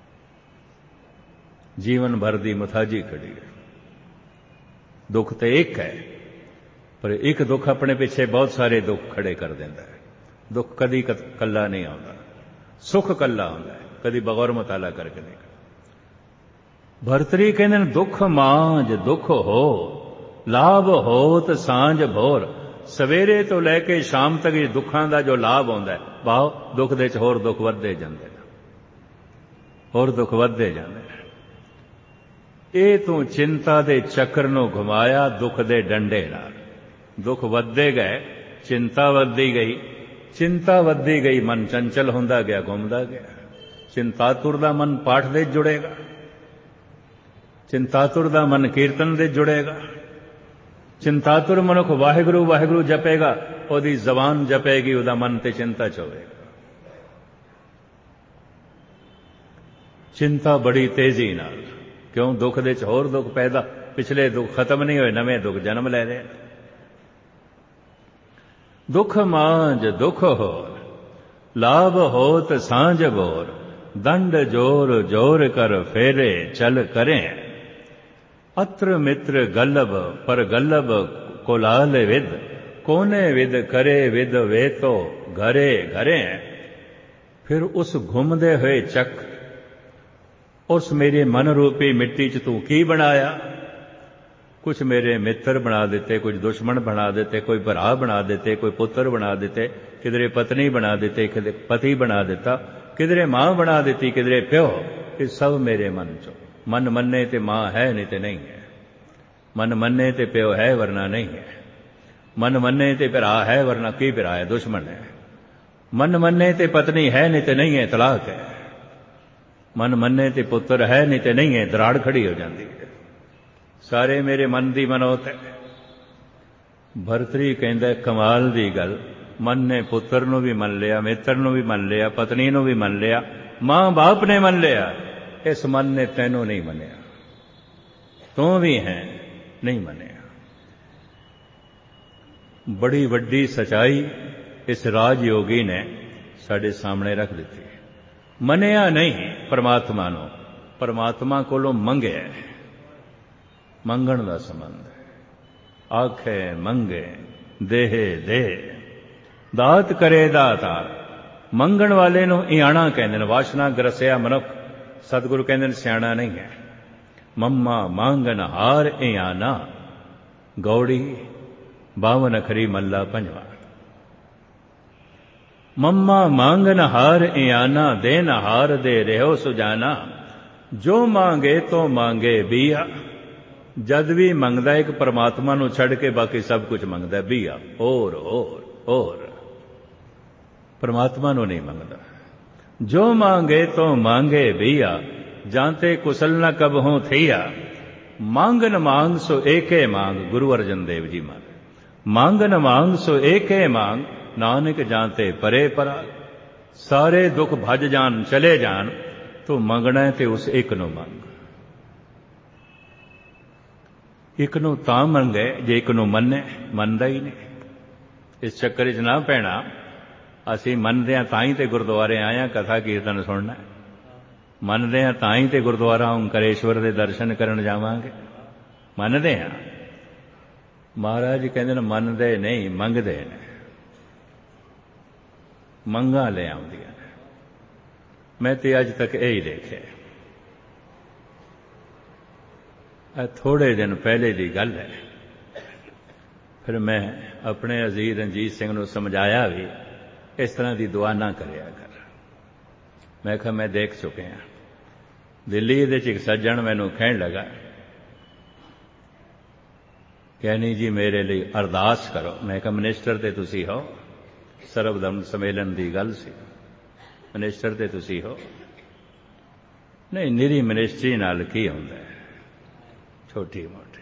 जीवन भर दी मुथाजी खड़ी है। दुख तो एक है, पर एक दुख अपने पीछे बहुत सारे दुख खड़े कर देता है। दुख कदी कल्ला नहीं आता, सुख कल्ला आता है, कदी बगौर मुताला करके देख। भरतरी कहते हैं, दुख मांझ दुख हो, लाभ होत सांझ भोर। सवेरे तो लैके शाम तक दुखां दा जो लाभ आउंदा है, भाव दुख दे च होर दुख वधदे जांदे ने, होर दुख वधदे जांदे ने। ਇਹ ਤੂੰ ਚਿੰਤਾ ਦੇ ਚੱਕਰ ਨੂੰ ਘੁਮਾਇਆ ਦੁੱਖ ਦੇ ਡੰਡੇ ਨਾਲ। ਦੁੱਖ ਵੱਧਦੇ ਗਏ, ਚਿੰਤਾ ਵੱਧਦੀ ਗਈ, ਚਿੰਤਾ ਵੱਧਦੀ ਗਈ, ਮਨ ਚੰਚਲ ਹੁੰਦਾ ਗਿਆ, ਘੁੰਮਦਾ ਗਿਆ। ਚਿੰਤਾਤੁਰ ਦਾ ਮਨ ਪਾਠ ਦੇ ਜੁੜੇਗਾ, ਚਿੰਤਾਤੁਰ ਦਾ ਮਨ ਕੀਰਤਨ ਦੇ ਜੁੜੇਗਾ। ਚਿੰਤਾਤੁਰ ਮਨੁੱਖ ਵਾਹਿਗੁਰੂ ਵਾਹਿਗੁਰੂ ਜਪੇਗਾ, ਉਹਦੀ ਜ਼ਬਾਨ ਜਪੇਗੀ, ਉਹਦਾ ਮਨ ਤੇ ਚਿੰਤਾ ਚ ਹੋਵੇਗਾ। ਚਿੰਤਾ ਬੜੀ ਤੇਜ਼ੀ ਨਾਲ, ਕਿਉਂ? ਦੁੱਖ ਦੇ ਚ ਹੋਰ ਦੁੱਖ ਪੈਦਾ, ਪਿਛਲੇ ਦੁੱਖ ਖਤਮ ਨਹੀਂ ਹੋਏ, ਨਵੇਂ ਦੁੱਖ ਜਨਮ ਲੈ ਰਹੇ। ਦੁੱਖ ਮਾਂਝ ਦੁੱਖ ਹੋਰ, ਲਾਭ ਹੋਤ ਸਾਂਝ ਬੋਰ, ਦੰਡ ਜੋਰ ਜੋਰ ਕਰ ਫੇਰੇ ਚਲ ਕਰੇ। ਅਤਰ ਮਿੱਤਰ ਗਲਬ ਪਰ ਗਲਬ ਕੋਲਾਲ ਵਿਦ, ਕੋਨੇ ਵਿਦ ਕਰੇ ਵਿਦ ਵੇ ਤੋ ਘਰੇ ਘਰੇ। ਫਿਰ ਉਸ ਘੁੰਮਦੇ ਹੋਏ ਚੱਕ, ਉਸ ਮੇਰੇ ਮਨ ਰੂਪੀ ਮਿੱਟੀ ਚ ਤੂੰ ਕੀ ਬਣਾਇਆ? ਕੁਛ ਮੇਰੇ ਮਿੱਤਰ ਬਣਾ ਦਿੱਤੇ, ਕੁਝ ਦੁਸ਼ਮਣ ਬਣਾ ਦਿੱਤੇ, ਕੋਈ ਭਰਾ ਬਣਾ ਦਿੱਤੇ, ਕੋਈ ਪੁੱਤਰ ਬਣਾ ਦਿੱਤੇ, ਕਿਧਰੇ ਪਤਨੀ ਬਣਾ ਦਿੱਤੇ, ਕਿਧਰੇ ਪਤੀ ਬਣਾ ਦਿੱਤਾ, ਕਿਧਰੇ ਮਾਂ ਬਣਾ ਦਿੱਤੀ, ਕਿਧਰੇ ਪਿਓ। ਇਹ ਸਭ ਮੇਰੇ ਮਨ ਚੋਂ। ਮਨ ਮੰਨੇ ਤੇ ਮਾਂ ਹੈ, ਨਹੀਂ ਤੇ ਨਹੀਂ ਹੈ। ਮਨ ਮੰਨੇ ਤੇ ਪਿਓ ਹੈ, ਵਰਨਾ ਨਹੀਂ ਹੈ। ਮਨ ਮੰਨੇ ਤੇ ਭਰਾ ਹੈ, ਵਰਨਾ ਕੀ ਭਰਾ ਹੈ? ਦੁਸ਼ਮਣ ਹੈ। ਮਨ ਮੰਨੇ ਤੇ ਪਤਨੀ ਹੈ, ਨਹੀਂ ਤੇ ਨਹੀਂ ਹੈ, ਤਲਾਕ ਹੈ। ਮਨ ਮੰਨੇ ਤੇ ਪੁੱਤਰ ਹੈ, ਨਹੀਂ ਤੇ ਨਹੀਂ ਹੈ, ਦਰਾੜ ਖੜੀ ਹੋ ਜਾਂਦੀ ਹੈ। ਸਾਰੇ ਮੇਰੇ ਮਨ ਦੀ ਮਨੋਤ ਹੈ। ਭਰਤਰੀ ਕਹਿੰਦਾ ਕਮਾਲ ਦੀ ਗੱਲ, ਮਨ ਨੇ ਪੁੱਤਰ ਨੂੰ ਵੀ ਮੰਨ ਲਿਆ, ਮਿੱਤਰ ਨੂੰ ਵੀ ਮੰਨ ਲਿਆ, ਪਤਨੀ ਨੂੰ ਵੀ ਮੰਨ ਲਿਆ, ਮਾਂ ਬਾਪ ਨੇ ਮੰਨ ਲਿਆ, ਇਸ ਮਨ ਨੇ ਤੈਨੂੰ ਨਹੀਂ ਮੰਨਿਆ। ਤੂੰ ਵੀ ਹੈ, ਨਹੀਂ ਮੰਨਿਆ। ਬੜੀ ਵੱਡੀ ਸਚਾਈ ਇਸ ਰਾਜਯੋਗੀ ਨੇ ਸਾਡੇ ਸਾਹਮਣੇ ਰੱਖ ਦਿੱਤੀ। ਮੰਨਿਆ ਨਹੀਂ ਪਰਮਾਤਮਾ ਨੂੰ, ਪਰਮਾਤਮਾ ਕੋਲੋਂ ਮੰਗਿਆ। ਮੰਗਣ ਦਾ ਸੰਬੰਧ ਹੈ। ਆਖੇ ਮੰਗੇ ਦੇਹੇ ਦੇ, ਦਾਤ ਕਰੇ ਦਾਤਾਰ। ਮੰਗਣ ਵਾਲੇ ਨੂੰ ਇਆਣਾ ਕਹਿੰਦੇ ਨੇ। ਵਾਸ਼ਨਾ ਗਰਸਿਆ ਮਨੁੱਖ, ਸਤਿਗੁਰੂ ਕਹਿੰਦੇ ਨੇ ਸਿਆਣਾ ਨਹੀਂ ਹੈ। ਮੰਮਾ ਮੰਗਨ ਹਾਰ ਇਆਣਾ, ਗੌੜੀ 52 ਅਖਰੀ ਮੱਲਾ ਪੰਜਵਾ। ਮੰਮਾ ਮੰਗਨ ਹਾਰ ਇਆਣਾ, ਦੇਨ ਹਾਰ ਦੇ ਰਹਿਓ ਸੁਜਾਨਾ। ਜੋ ਮੰਗੇ ਤੋ ਮੰਗੇ ਬੀਆ। ਜਦ ਵੀ ਮੰਗਦਾ ਇੱਕ ਪਰਮਾਤਮਾ ਨੂੰ ਛੱਡ ਕੇ ਬਾਕੀ ਸਭ ਕੁਝ ਮੰਗਦਾ ਬੀਆ, ਹੋਰ ਹੋਰ ਹੋਰ। ਪਰਮਾਤਮਾ ਨੂੰ ਨਹੀਂ ਮੰਗਦਾ। ਜੋ ਮੰਗੇ ਤੋ ਮੰਗੇ ਬੀਆ, ਜਾਂਤੇ ਕੁਸਲ ਨ ਕਬਹੋਂ ਥੀਆ। ਮੰਗਨ ਮੰਗ ਸੋ ਏਕੇ ਮੰਗ, ਗੁਰੂ ਅਰਜਨ ਦੇਵ ਜੀ ਮੰਗ। ਮੰਗਨ ਮੰਗ ਸੋ ਏਕੇ ਮੰਗ, ਨਾਨਕ ਜਾਂਤੇ ਪਰੇ ਪਰਾ। ਸਾਰੇ ਦੁੱਖ ਭੱਜ ਜਾਣ, ਚਲੇ ਜਾਣ, ਤੂੰ ਮੰਗਣਾ ਤੇ ਉਸ ਇੱਕ ਨੂੰ ਮੰਗ। ਇੱਕ ਨੂੰ ਤਾਂ ਮੰਗੇ ਜੇ ਇੱਕ ਨੂੰ ਮੰਨੇ, ਮੰਨਦਾ ਹੀ ਨਹੀਂ। ਇਸ ਚੱਕਰ 'ਚ ਨਾ ਪੈਣਾ। ਅਸੀਂ ਮੰਨਦੇ ਹਾਂ ਤਾਂ ਹੀ ਤੇ ਗੁਰਦੁਆਰੇ ਆਏ ਹਾਂ, ਕਥਾ ਕੀਰਤਨ ਸੁਣਨਾ। ਮੰਨਦੇ ਹਾਂ ਤਾਂ ਹੀ ਤੇ ਗੁਰਦੁਆਰਾ ਓਂਕਾਰੇਸ਼ਵਰ ਦੇ ਦਰਸ਼ਨ ਕਰਨ ਜਾਵਾਂਗੇ। ਮੰਨਦੇ ਹਾਂ। ਮਹਾਰਾਜ ਜੀ ਕਹਿੰਦੇ ਨੇ ਮੰਨਦੇ ਨਹੀਂ, ਮੰਗਦੇ ਨੇ। ਮੰਗਾਂ ਲੈ ਆਉਂਦੀਆਂ ਨੇ। ਮੈਂ ਤੇ ਅੱਜ ਤੱਕ ਇਹੀ ਦੇਖਿਆ। ਇਹ ਥੋੜ੍ਹੇ ਦਿਨ ਪਹਿਲੇ ਦੀ ਗੱਲ ਹੈ। ਫਿਰ ਮੈਂ ਆਪਣੇ ਅਜ਼ੀਜ਼ ਰਣਜੀਤ ਸਿੰਘ ਨੂੰ ਸਮਝਾਇਆ ਵੀ, ਇਸ ਤਰ੍ਹਾਂ ਦੀ ਦੁਆ ਨਾ ਕਰਿਆ ਕਰ। ਮੈਂ ਕਿਹਾ ਮੈਂ ਦੇਖ ਚੁੱਕਿਆ। ਦਿੱਲੀ ਦੇ 'ਚ ਇੱਕ ਸੱਜਣ ਮੈਨੂੰ ਕਹਿਣ ਲੱਗਾ, ਕਹਿੰਦੀ ਜੀ ਮੇਰੇ ਲਈ ਅਰਦਾਸ ਕਰੋ। ਮੈਂ ਕਿਹਾ ਮਿਨਿਸਟਰ ਤੇ ਤੁਸੀਂ ਹੋ, ਸਰਬ ਧਰਮ ਸੰਮੇਲਨ ਦੀ ਗੱਲ ਸੀ, ਮਿਨਿਸਟਰ ਤੇ ਤੁਸੀਂ ਹੋ। ਨਹੀਂ, ਨਿਰੀ ਮਿਨਿਸਟਰੀ ਨਾਲ ਕੀ ਹੁੰਦਾ ਹੈ, ਛੋਟੀ ਮੋਟੀ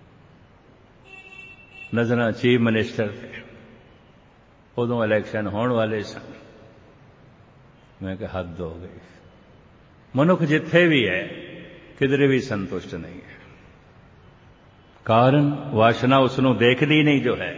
ਨਜ਼ਰਾਂ ਚੀਫ ਮਿਨਿਸਟਰ ਤੇ। ਉਦੋਂ ਇਲੈਕਸ਼ਨ ਹੋਣ ਵਾਲੇ ਸਨ। ਮੈਂ ਕਿਹਾ ਹੱਦ ਹੋ ਗਈ। ਮਨੁੱਖ ਜਿੱਥੇ ਵੀ ਹੈ, ਕਿਧਰੇ ਵੀ ਸੰਤੁਸ਼ਟ ਨਹੀਂ ਹੈ। ਕਾਰਨ ਵਾਸ਼ਨਾ ਉਸ ਨੂੰ ਦੇਖਦੀ ਨਹੀਂ ਜੋ ਹੈ।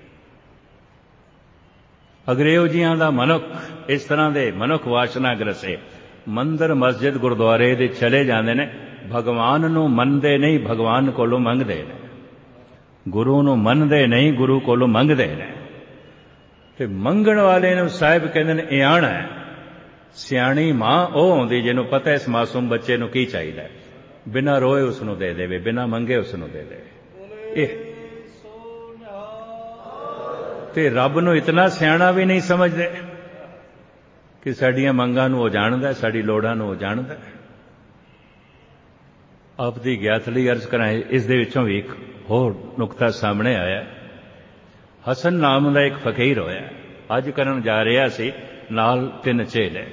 ਅਗਰ ਇਹੋ ਜਿਹਾਂ ਦਾ ਮਨੁੱਖ, ਇਸ ਤਰ੍ਹਾਂ ਦੇ ਮਨੁੱਖ ਵਾਸ਼ਨਾ ਗ੍ਰਸੇ ਮੰਦਰ ਮਸਜਿਦ ਗੁਰਦੁਆਰੇ ਦੇ ਚਲੇ ਜਾਂਦੇ ਨੇ, ਭਗਵਾਨ ਨੂੰ ਮੰਨਦੇ ਨਹੀਂ, ਭਗਵਾਨ ਕੋਲੋਂ ਮੰਗਦੇ ਨੇ। ਗੁਰੂ ਨੂੰ ਮੰਨਦੇ ਨਹੀਂ, ਗੁਰੂ ਕੋਲੋਂ ਮੰਗਦੇ ਨੇ। ਤੇ ਮੰਗਣ ਵਾਲੇ ਨੂੰ ਸਾਹਿਬ ਕਹਿੰਦੇ ਨੇ ਇਆਣਾ ਹੈ। ਸਿਆਣੀ ਮਾਂ ਉਹ ਹੁੰਦੀ ਜਿਹਨੂੰ ਪਤਾ ਇਸ ਮਾਸੂਮ ਬੱਚੇ ਨੂੰ ਕੀ ਚਾਹੀਦਾ ਹੈ, ਬਿਨਾਂ ਰੋਏ ਉਸ ਨੂੰ ਦੇ ਦੇਵੇ, ਬਿਨਾਂ ਮੰਗੇ ਉਸ ਨੂੰ ਦੇ ਦੇਵੇ। ਇਹ ਤੇ ਰੱਬ ਨੂੰ ਇਤਨਾ ਸਿਆਣਾ ਵੀ ਨਹੀਂ ਸਮਝਦੇ ਕਿ ਸਾਡੀਆਂ ਮੰਗਾਂ ਨੂੰ ਉਹ ਜਾਣਦਾ, ਸਾਡੀ ਲੋੜਾਂ ਨੂੰ ਉਹ ਜਾਣਦਾ। ਆਪ ਦੀ ਗਿਆਤ ਲਈ ਅਰਜ਼ ਕਰਾਂ, ਇਸ ਦੇ ਵਿੱਚੋਂ ਵੀ ਇੱਕ ਹੋਰ ਨੁਕਤਾ ਸਾਹਮਣੇ ਆਇਆ। ਹਸਨ ਨਾਮ ਦਾ ਇੱਕ ਫਕੀਰ ਹੋਇਆ, ਅੱਜ ਕਰਨ ਜਾ ਰਿਹਾ ਸੀ, ਨਾਲ 3 ਚੇਲੇ।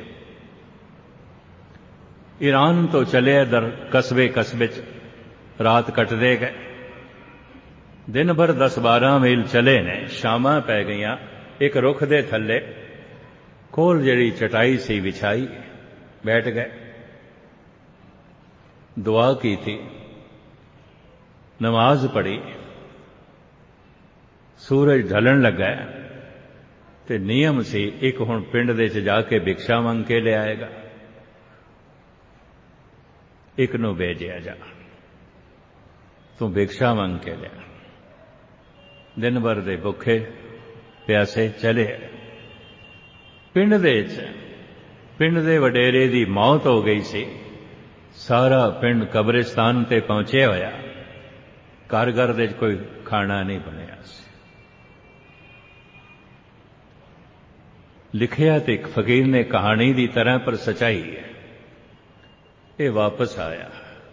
ਈਰਾਨ ਤੋਂ ਚਲੇ ਦਰ ਕਸਬੇ ਕਸਬੇ 'ਚ ਰਾਤ ਕੱਟਦੇ ਗਏ। ਦਿਨ ਭਰ 10-12 ਮੀਲ ਚਲੇ ਨੇ, ਸ਼ਾਮਾਂ ਪੈ ਗਈਆਂ। ਇੱਕ ਰੁੱਖ ਦੇ ਥੱਲੇ ਕੋਲ ਜਿਹੜੀ ਚਟਾਈ ਸੀ ਵਿਛਾਈ, ਬੈਠ ਗਏ। ਦੁਆ ਕੀਤੀ, ਨਮਾਜ਼ ਪੜ੍ਹੀ। ਸੂਰਜ ਢਲਣ ਲੱਗਾ ਤੇ ਨਿਯਮ ਸੀ, ਇੱਕ ਹੁਣ ਪਿੰਡ ਦੇ 'ਚ ਜਾ ਕੇ ਭਿਕਸ਼ਾ ਮੰਗ ਕੇ ਲਿਆਏਗਾ। ਇੱਕ ਨੂੰ ਭੇਜਿਆ, ਜਾ ਤੂੰ ਭਿਕਸ਼ਾ ਮੰਗ ਕੇ ਲਿਆ। ਦਿਨ ਭਰ ਦੇ ਭੁੱਖੇ ਪਿਆਸੇ ਚਲੇ। ਪਿੰਡ ਦੇ ਵਡੇਰੇ ਦੀ ਮੌਤ ਹੋ ਗਈ ਸੀ। ਸਾਰਾ ਪਿੰਡ ਕਬਰਿਸਤਾਨ ਤੇ ਪਹੁੰਚਿਆ ਹੋਇਆ। ਘਰ ਦੇ 'ਚ ਕੋਈ ਖਾਣਾ ਨਹੀਂ ਬਣਿਆ ਸੀ। ਲਿਖਿਆ ਤੇ ਇੱਕ ਫਕੀਰ ਨੇ ਕਹਾਣੀ ਦੀ ਤਰ੍ਹਾਂ, ਪਰ ਸਚਾਈ ਹੈ। ਇਹ ਵਾਪਸ ਆਇਆ।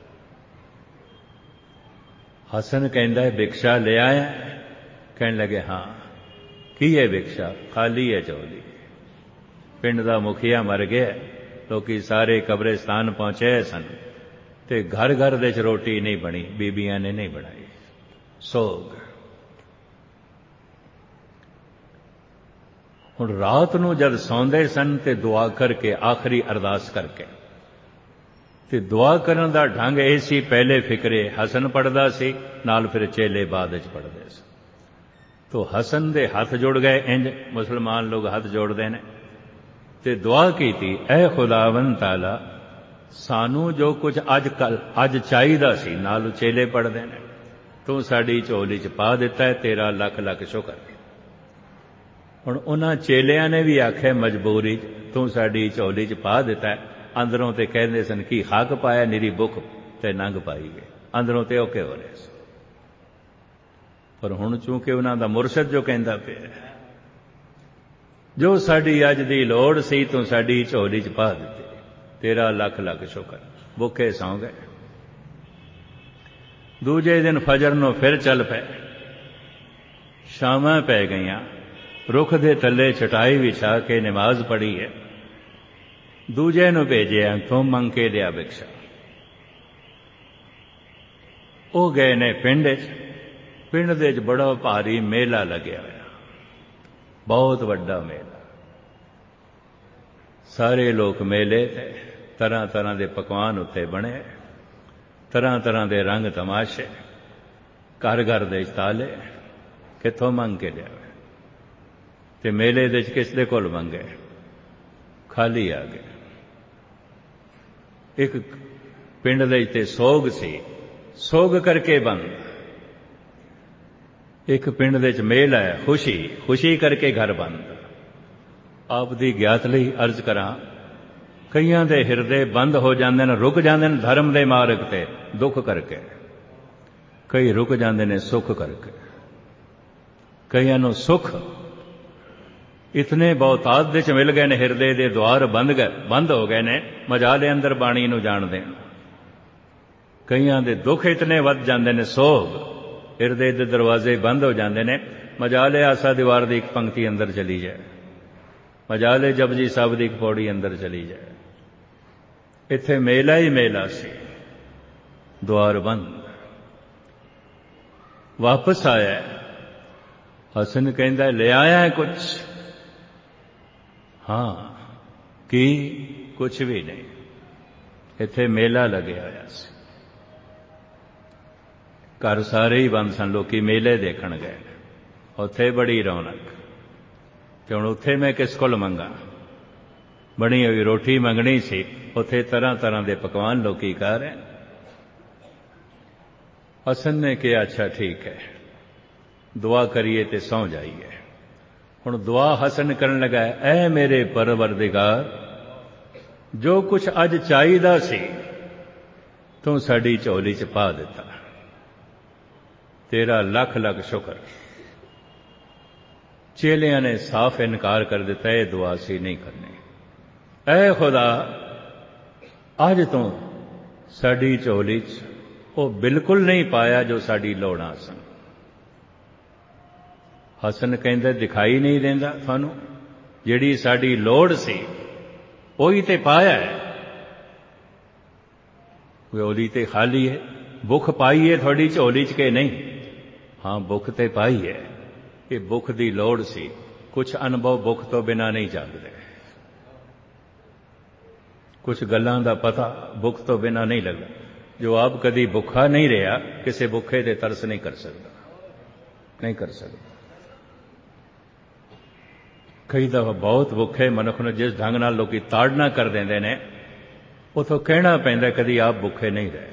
ਹਸਨ ਕਹਿੰਦਾ ਹੈ, ਭਿਕਸ਼ਾ ਲੈ ਆਇਆ? ਕਹਿਣ ਲੱਗੇ, ਹਾਂ। ਕੀ ਹੈ ਭਿਕਸ਼ਾ? ਖਾਲੀ ਹੈ ਝੋਲੀ। ਪਿੰਡ ਦਾ ਮੁਖੀਆ ਮਰ ਗਿਆ, ਲੋਕੀ ਸਾਰੇ ਕਬਰਿਸਤਾਨ ਪਹੁੰਚੇ ਸਨ ਤੇ ਘਰ ਦੇ 'ਚ ਰੋਟੀ ਨਹੀਂ ਬਣੀ, ਬੀਬੀਆਂ ਨੇ ਨਹੀਂ ਬਣਾਈ। ਸੋਗ। ਹੁਣ ਰਾਤ ਨੂੰ ਜਦ ਸੌਂਦੇ ਸਨ ਤੇ ਦੁਆ ਕਰਕੇ, ਆਖਰੀ ਅਰਦਾਸ ਕਰਕੇ, ਤੇ ਦੁਆ ਕਰਨ ਦਾ ਢੰਗ ਇਹ ਸੀ, ਪਹਿਲੇ ਫਿਕਰੇ ਹਸਨ ਪੜਦਾ ਸੀ, ਨਾਲ ਫਿਰ ਚੇਲੇ ਬਾਅਦ ਵਿੱਚ ਪੜਦੇ ਸੀ। ਤੋ ਹਸਨ ਦੇ ਹੱਥ ਜੁੜ ਗਏ, ਇੰਜ ਮੁਸਲਮਾਨ ਲੋਕ ਹੱਥ ਜੋੜਦੇ ਨੇ, ਤੇ ਦੁਆ ਕੀਤੀ, ਐ ਖੁਦਾਵੰਦ ਤਾਲਾ, ਸਾਨੂੰ ਜੋ ਕੁਝ ਅੱਜ ਚਾਹੀਦਾ ਸੀ, ਨਾਲ ਚੇਲੇ ਪੜਦੇ ਨੇ, ਤੂੰ ਸਾਡੀ ਝੋਲੀ 'ਚ ਪਾ ਦਿੱਤਾ ਹੈ, ਤੇਰਾ ਲੱਖ ਲੱਖ ਸ਼ੁਕਰ। ਹੁਣ ਉਹਨਾਂ ਚੇਲਿਆਂ ਨੇ ਵੀ ਆਖਿਆ ਮਜਬੂਰੀ 'ਚ, ਤੂੰ ਸਾਡੀ ਝੋਲੀ 'ਚ ਪਾ ਦਿੱਤਾ। ਅੰਦਰੋਂ ਤੇ ਕਹਿੰਦੇ ਸਨ ਕਿ ਹੱਕ ਪਾਇਆ, ਨਿਰੀ ਭੁੱਖ ਤੇ ਨੰਗ ਪਾਈ ਗਏ। ਅੰਦਰੋਂ ਤੇ ਔਕੇ ਹੋ ਰਹੇ ਸੀ। ਪਰ ਹੁਣ ਚੂੰਕਿ ਉਹਨਾਂ ਦਾ ਮੁਰਸ਼ਦ ਜੋ ਕਹਿੰਦਾ ਪਿਆ, ਜੋ ਸਾਡੀ ਅੱਜ ਦੀ ਲੋੜ ਸੀ ਤੂੰ ਸਾਡੀ ਝੋਲੀ 'ਚ ਪਾ ਦਿੱਤੀ, ਤੇਰਾ ਲੱਖ ਲੱਖ ਸ਼ੁਕਰ। ਭੁੱਖੇ ਸੌਂ ਗਏ। ਦੂਜੇ ਦਿਨ ਫਜਰ ਨੂੰ ਫਿਰ ਚੱਲ ਪਏ। ਸ਼ਾਮਾਂ ਪੈ ਗਈਆਂ। ਰੁੱਖ ਦੇ ਥੱਲੇ ਚਟਾਈ ਵਿਛਾ ਕੇ ਨਮਾਜ਼ ਪੜ੍ਹੀ ਹੈ। ਦੂਜੇ ਨੂੰ ਭੇਜਿਆ, ਤੂੰ ਮੰਗ ਕੇ ਲਿਆ ਭਿਕਸ਼ਾ। ਉਹ ਗਏ ਨੇ ਪਿੰਡ 'ਚ। ਪਿੰਡ ਦੇ 'ਚ ਬੜਾ ਭਾਰੀ ਮੇਲਾ ਲੱਗਿਆ ਹੋਇਆ, ਬਹੁਤ ਵੱਡਾ ਮੇਲਾ। ਸਾਰੇ ਲੋਕ ਮੇਲੇ ਤੇ ਤਰ੍ਹਾਂ ਤਰ੍ਹਾਂ ਦੇ ਪਕਵਾਨ ਉੱਤੇ ਬਣੇ, ਤਰ੍ਹਾਂ ਤਰ੍ਹਾਂ ਦੇ ਰੰਗ ਤਮਾਸ਼ੇ, ਘਰ ਦੇ ਤਾਲੇ। ਕਿੱਥੋਂ ਮੰਗ ਕੇ ਲਿਆ? ਤੇ ਮੇਲੇ ਦੇ 'ਚ ਕਿਸ ਦੇ ਕੋਲ ਮੰਗੇ? ਖਾਲੀ ਆ ਗਏ। ਇੱਕ ਪਿੰਡ ਦੇ 'ਤੇ ਸੋਗ ਸੀ, ਸੋਗ ਕਰਕੇ ਬੰਦ। ਇੱਕ ਪਿੰਡ ਦੇ 'ਚ ਮੇਲ ਹੈ, ਖੁਸ਼ੀ ਕਰਕੇ ਘਰ ਬੰਦ। ਆਪ ਦੀ ਗਿਆਤ ਲਈ ਅਰਜ਼ ਕਰਾਂ, ਕਈਆਂ ਦੇ ਹਿਰਦੇ ਬੰਦ ਹੋ ਜਾਂਦੇ ਨੇ, ਰੁਕ ਜਾਂਦੇ ਨੇ ਧਰਮ ਦੇ ਮਾਰਗ ਤੇ ਦੁੱਖ ਕਰਕੇ। ਕਈ ਰੁਕ ਜਾਂਦੇ ਨੇ ਸੁੱਖ ਕਰਕੇ। ਕਈਆਂ ਨੂੰ ਸੁੱਖ ਇਤਨੇ ਬਹੁਤਾਤ ਦੇ 'ਚ ਮਿਲ ਗਏ ਨੇ, ਹਿਰਦੇ ਦੇ ਦੁਆਰ ਬੰਦ ਹੋ ਗਏ ਨੇ, ਮਜਾਲੇ ਅੰਦਰ ਬਾਣੀ ਨੂੰ ਜਾਣਦੇ ਨੇ। ਕਈਆਂ ਦੇ ਦੁੱਖ ਇਤਨੇ ਵੱਧ ਜਾਂਦੇ ਨੇ, ਸੋਗ, ਹਿਰਦੇ ਦੇ ਦਰਵਾਜ਼ੇ ਬੰਦ ਹੋ ਜਾਂਦੇ ਨੇ। ਮਜਾਲੇ ਆਸਾ ਦੀਵਾਰ ਦੀ ਇੱਕ ਪੰਕਤੀ ਅੰਦਰ ਚਲੀ ਜਾਏ, ਮਜਾਲੇ ਜਪਜੀ ਸਾਹਿਬ ਦੀ ਇੱਕ ਪੌੜੀ ਅੰਦਰ ਚਲੀ ਜਾਏ। ਇੱਥੇ ਮੇਲਾ ਹੀ ਮੇਲਾ ਸੀ, ਦੁਆਰ ਬੰਦ। ਵਾਪਸ ਆਇਆ। ਹਸਨ ਕਹਿੰਦਾ, ਲੈ ਆਇਆ ਕੁਛ? ਹਾਂ। ਕੀ? ਕੁਛ ਵੀ ਨਹੀਂ। ਇੱਥੇ ਮੇਲਾ ਲੱਗਿਆ ਹੋਇਆ ਸੀ। ਘਰ ਸਾਰੇ ਹੀ ਬੰਦ ਸਨ, ਲੋਕੀ ਮੇਲੇ ਦੇਖਣ ਗਏ। ਉੱਥੇ ਬੜੀ ਰੌਣਕ। ਤੇ ਹੁਣ ਉੱਥੇ ਮੈਂ ਕਿਸ ਕੋਲ ਮੰਗਾ? ਬਣੀ ਹੋਈ ਰੋਟੀ ਮੰਗਣੀ ਸੀ। ਉੱਥੇ ਤਰ੍ਹਾਂ ਤਰ੍ਹਾਂ ਦੇ ਪਕਵਾਨ ਲੋਕੀ ਖਾ ਰਹੇ। ਹਸਨ ਨੇ ਕਿਹਾ, ਅੱਛਾ ਠੀਕ ਹੈ, ਦੁਆ ਕਰੀਏ ਤੇ ਸੌਂ ਜਾਈਏ। ਹੁਣ ਦੁਆ ਹਸਨ ਕਰਨ ਲੱਗਾ, ਐ ਮੇਰੇ ਪਰਵਰਦਿਗਾਰ, ਜੋ ਕੁਛ ਅੱਜ ਚਾਹੀਦਾ ਸੀ ਤੂੰ ਸਾਡੀ ਝੋਲੀ 'ਚ ਪਾ ਦਿੱਤਾ, ਤੇਰਾ ਲੱਖ ਲੱਖ ਸ਼ੁਕਰ। ਚੇਲਿਆਂ ਨੇ ਸਾਫ਼ ਇਨਕਾਰ ਕਰ ਦਿੱਤਾ, ਇਹ ਦੁਆ ਸੀ ਨਹੀਂ ਕਰਨੀ। ਐ ਖੁਦਾ, ਅੱਜ ਤੋਂ ਸਾਡੀ ਝੋਲੀ 'ਚ ਉਹ ਬਿਲਕੁਲ ਨਹੀਂ ਪਾਇਆ ਜੋ ਸਾਡੀ ਲੋੜਾਂ ਸਨ। ਹਸਨ ਕਹਿੰਦਾ ਦਿਖਾਈ ਨਹੀਂ ਦਿੰਦਾ ਤੁਹਾਨੂੰ, ਜਿਹੜੀ ਸਾਡੀ ਲੋੜ ਸੀ ਉਹੀ ਤੇ ਪਾਇਆ ਹੈ। ਝੋਲੀ ਤੇ ਖਾਲੀ ਹੈ, ਭੁੱਖ ਪਾਈ ਹੈ ਤੁਹਾਡੀ ਝੋਲੀ 'ਚ ਕਿ ਨਹੀਂ? ਹਾਂ, ਭੁੱਖ ਤੇ ਪਾਈ ਹੈ। ਇਹ ਭੁੱਖ ਦੀ ਲੋੜ ਸੀ। ਕੁਝ ਅਨੁਭਵ ਭੁੱਖ ਤੋਂ ਬਿਨਾਂ ਨਹੀਂ ਜਾਗਦੇ, ਕੁਝ ਗੱਲਾਂ ਦਾ ਪਤਾ ਭੁੱਖ ਤੋਂ ਬਿਨਾਂ ਨਹੀਂ ਲੱਗਦਾ। ਜੋ ਆਪ ਕਦੀ ਭੁੱਖਾ ਨਹੀਂ ਰਿਹਾ, ਕਿਸੇ ਭੁੱਖੇ ਤੇ ਤਰਸ ਨਹੀਂ ਕਰ ਸਕਦਾ, ਨਹੀਂ ਕਰ ਸਕਦਾ। ਕਈ ਦਫਾ ਬਹੁਤ ਭੁੱਖੇ ਮਨੁੱਖ ਨੂੰ ਜਿਸ ਢੰਗ ਨਾਲ ਲੋਕੀ ਤਾੜਨਾ ਕਰ ਦਿੰਦੇ ਨੇ, ਉਥੋਂ ਕਹਿਣਾ ਪੈਂਦਾ ਕਦੀ ਆਪ ਭੁੱਖੇ ਨਹੀਂ ਰਹੇ।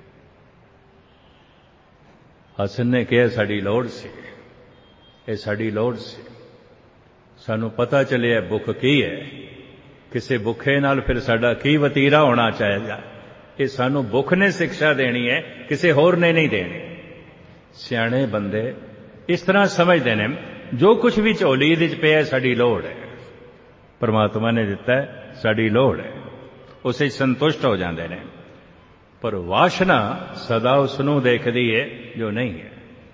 ਹਸਨ ਨੇ ਕਿਹਾ ਸਾਡੀ ਲੋੜ ਸੀ, ਇਹ ਸਾਡੀ ਲੋੜ ਸੀ। ਸਾਨੂੰ ਪਤਾ ਚੱਲਿਆ ਭੁੱਖ ਕੀ ਹੈ, ਕਿਸੇ ਭੁੱਖੇ ਨਾਲ ਫਿਰ ਸਾਡਾ ਕੀ ਵਤੀਰਾ ਹੋਣਾ ਚਾਹੀਦਾ। ਇਹ ਸਾਨੂੰ ਭੁੱਖ ਨੇ ਸਿੱਖਿਆ ਦੇਣੀ ਹੈ, ਕਿਸੇ ਹੋਰ ਨੇ ਨਹੀਂ ਦੇਣੀ। ਸਿਆਣੇ ਬੰਦੇ ਇਸ ਤਰ੍ਹਾਂ ਸਮਝਦੇ ਨੇ ਜੋ ਕੁਝ ਵੀ ਝੋਲੀ ਇਹਦੇ 'ਚ ਪਿਆ ਸਾਡੀ ਲੋੜ ਹੈ, ਪਰਮਾਤਮਾ ਨੇ ਦਿੱਤਾ ਸਾਡੀ ਲੋੜ ਹੈ, ਉਸੇ 'ਚ ਸੰਤੁਸ਼ਟ ਹੋ ਜਾਂਦੇ ਨੇ। ਪਰ ਵਾਸ਼ਨਾ ਸਦਾ ਉਸ ਨੂੰ ਦੇਖਦੀ ਹੈ ਜੋ ਨਹੀਂ ਹੈ।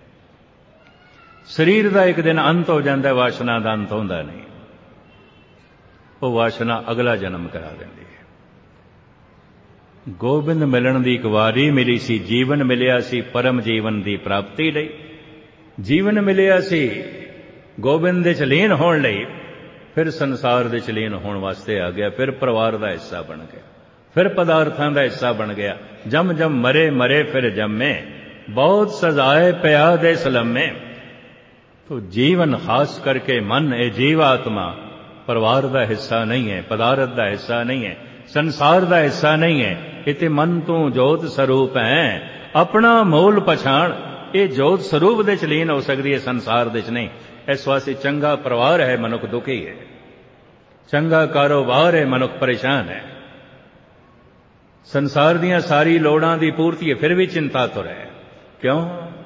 ਸਰੀਰ ਦਾ ਇੱਕ ਦਿਨ ਅੰਤ ਹੋ ਜਾਂਦਾ, ਵਾਸ਼ਨਾ ਦਾ ਅੰਤ ਹੁੰਦਾ ਨਹੀਂ। ਉਹ ਵਾਸ਼ਨਾ ਅਗਲਾ ਜਨਮ ਕਰਾ ਦਿੰਦੀ ਹੈ। ਗੋਬਿੰਦ ਮਿਲਣ ਦੀ ਇੱਕ ਵਾਰੀ ਮਿਲੀ ਸੀ, ਜੀਵਨ ਮਿਲਿਆ ਸੀ ਪਰਮ ਜੀਵਨ ਦੀ ਪ੍ਰਾਪਤੀ ਲਈ। ਜੀਵਨ ਮਿਲਿਆ ਸੀ ਗੋਬਿੰਦ ਦੇ 'ਚ ਲੀਨ ਹੋਣ ਲਈ, ਫਿਰ ਸੰਸਾਰ ਦੇ 'ਚ ਲੀਨ ਹੋਣ ਵਾਸਤੇ ਆ ਗਿਆ, ਫਿਰ ਪਰਿਵਾਰ ਦਾ ਹਿੱਸਾ ਬਣ ਗਿਆ, ਫਿਰ ਪਦਾਰਥਾਂ ਦਾ ਹਿੱਸਾ ਬਣ ਗਿਆ। ਜਮ ਜਮ ਮਰੇ ਮਰੇ ਫਿਰ ਜੰਮੇ, ਬਹੁਤ ਸਜ਼ਾਏ ਪਿਆ ਦੇ ਸਲਮੇ। तो जीवन खास करके मन ये जीवात्मा परिवार का हिस्सा नहीं है, पदार्थ का हिस्सा नहीं है, संसार का हिस्सा नहीं है। इते मन तू जोत स्वरूप है, अपना मूल पछाण। ये जोत स्वरूप दे च लीन हो सकती है, संसार दे च नहीं। इस वास्ते चंगा परिवार है मनुख दुखी है, चंगा कारोबार है मनुख परेशान है, संसार दियां सारी लोड़ां दी पूर्ति है फिर भी चिंतातुर है। क्यों?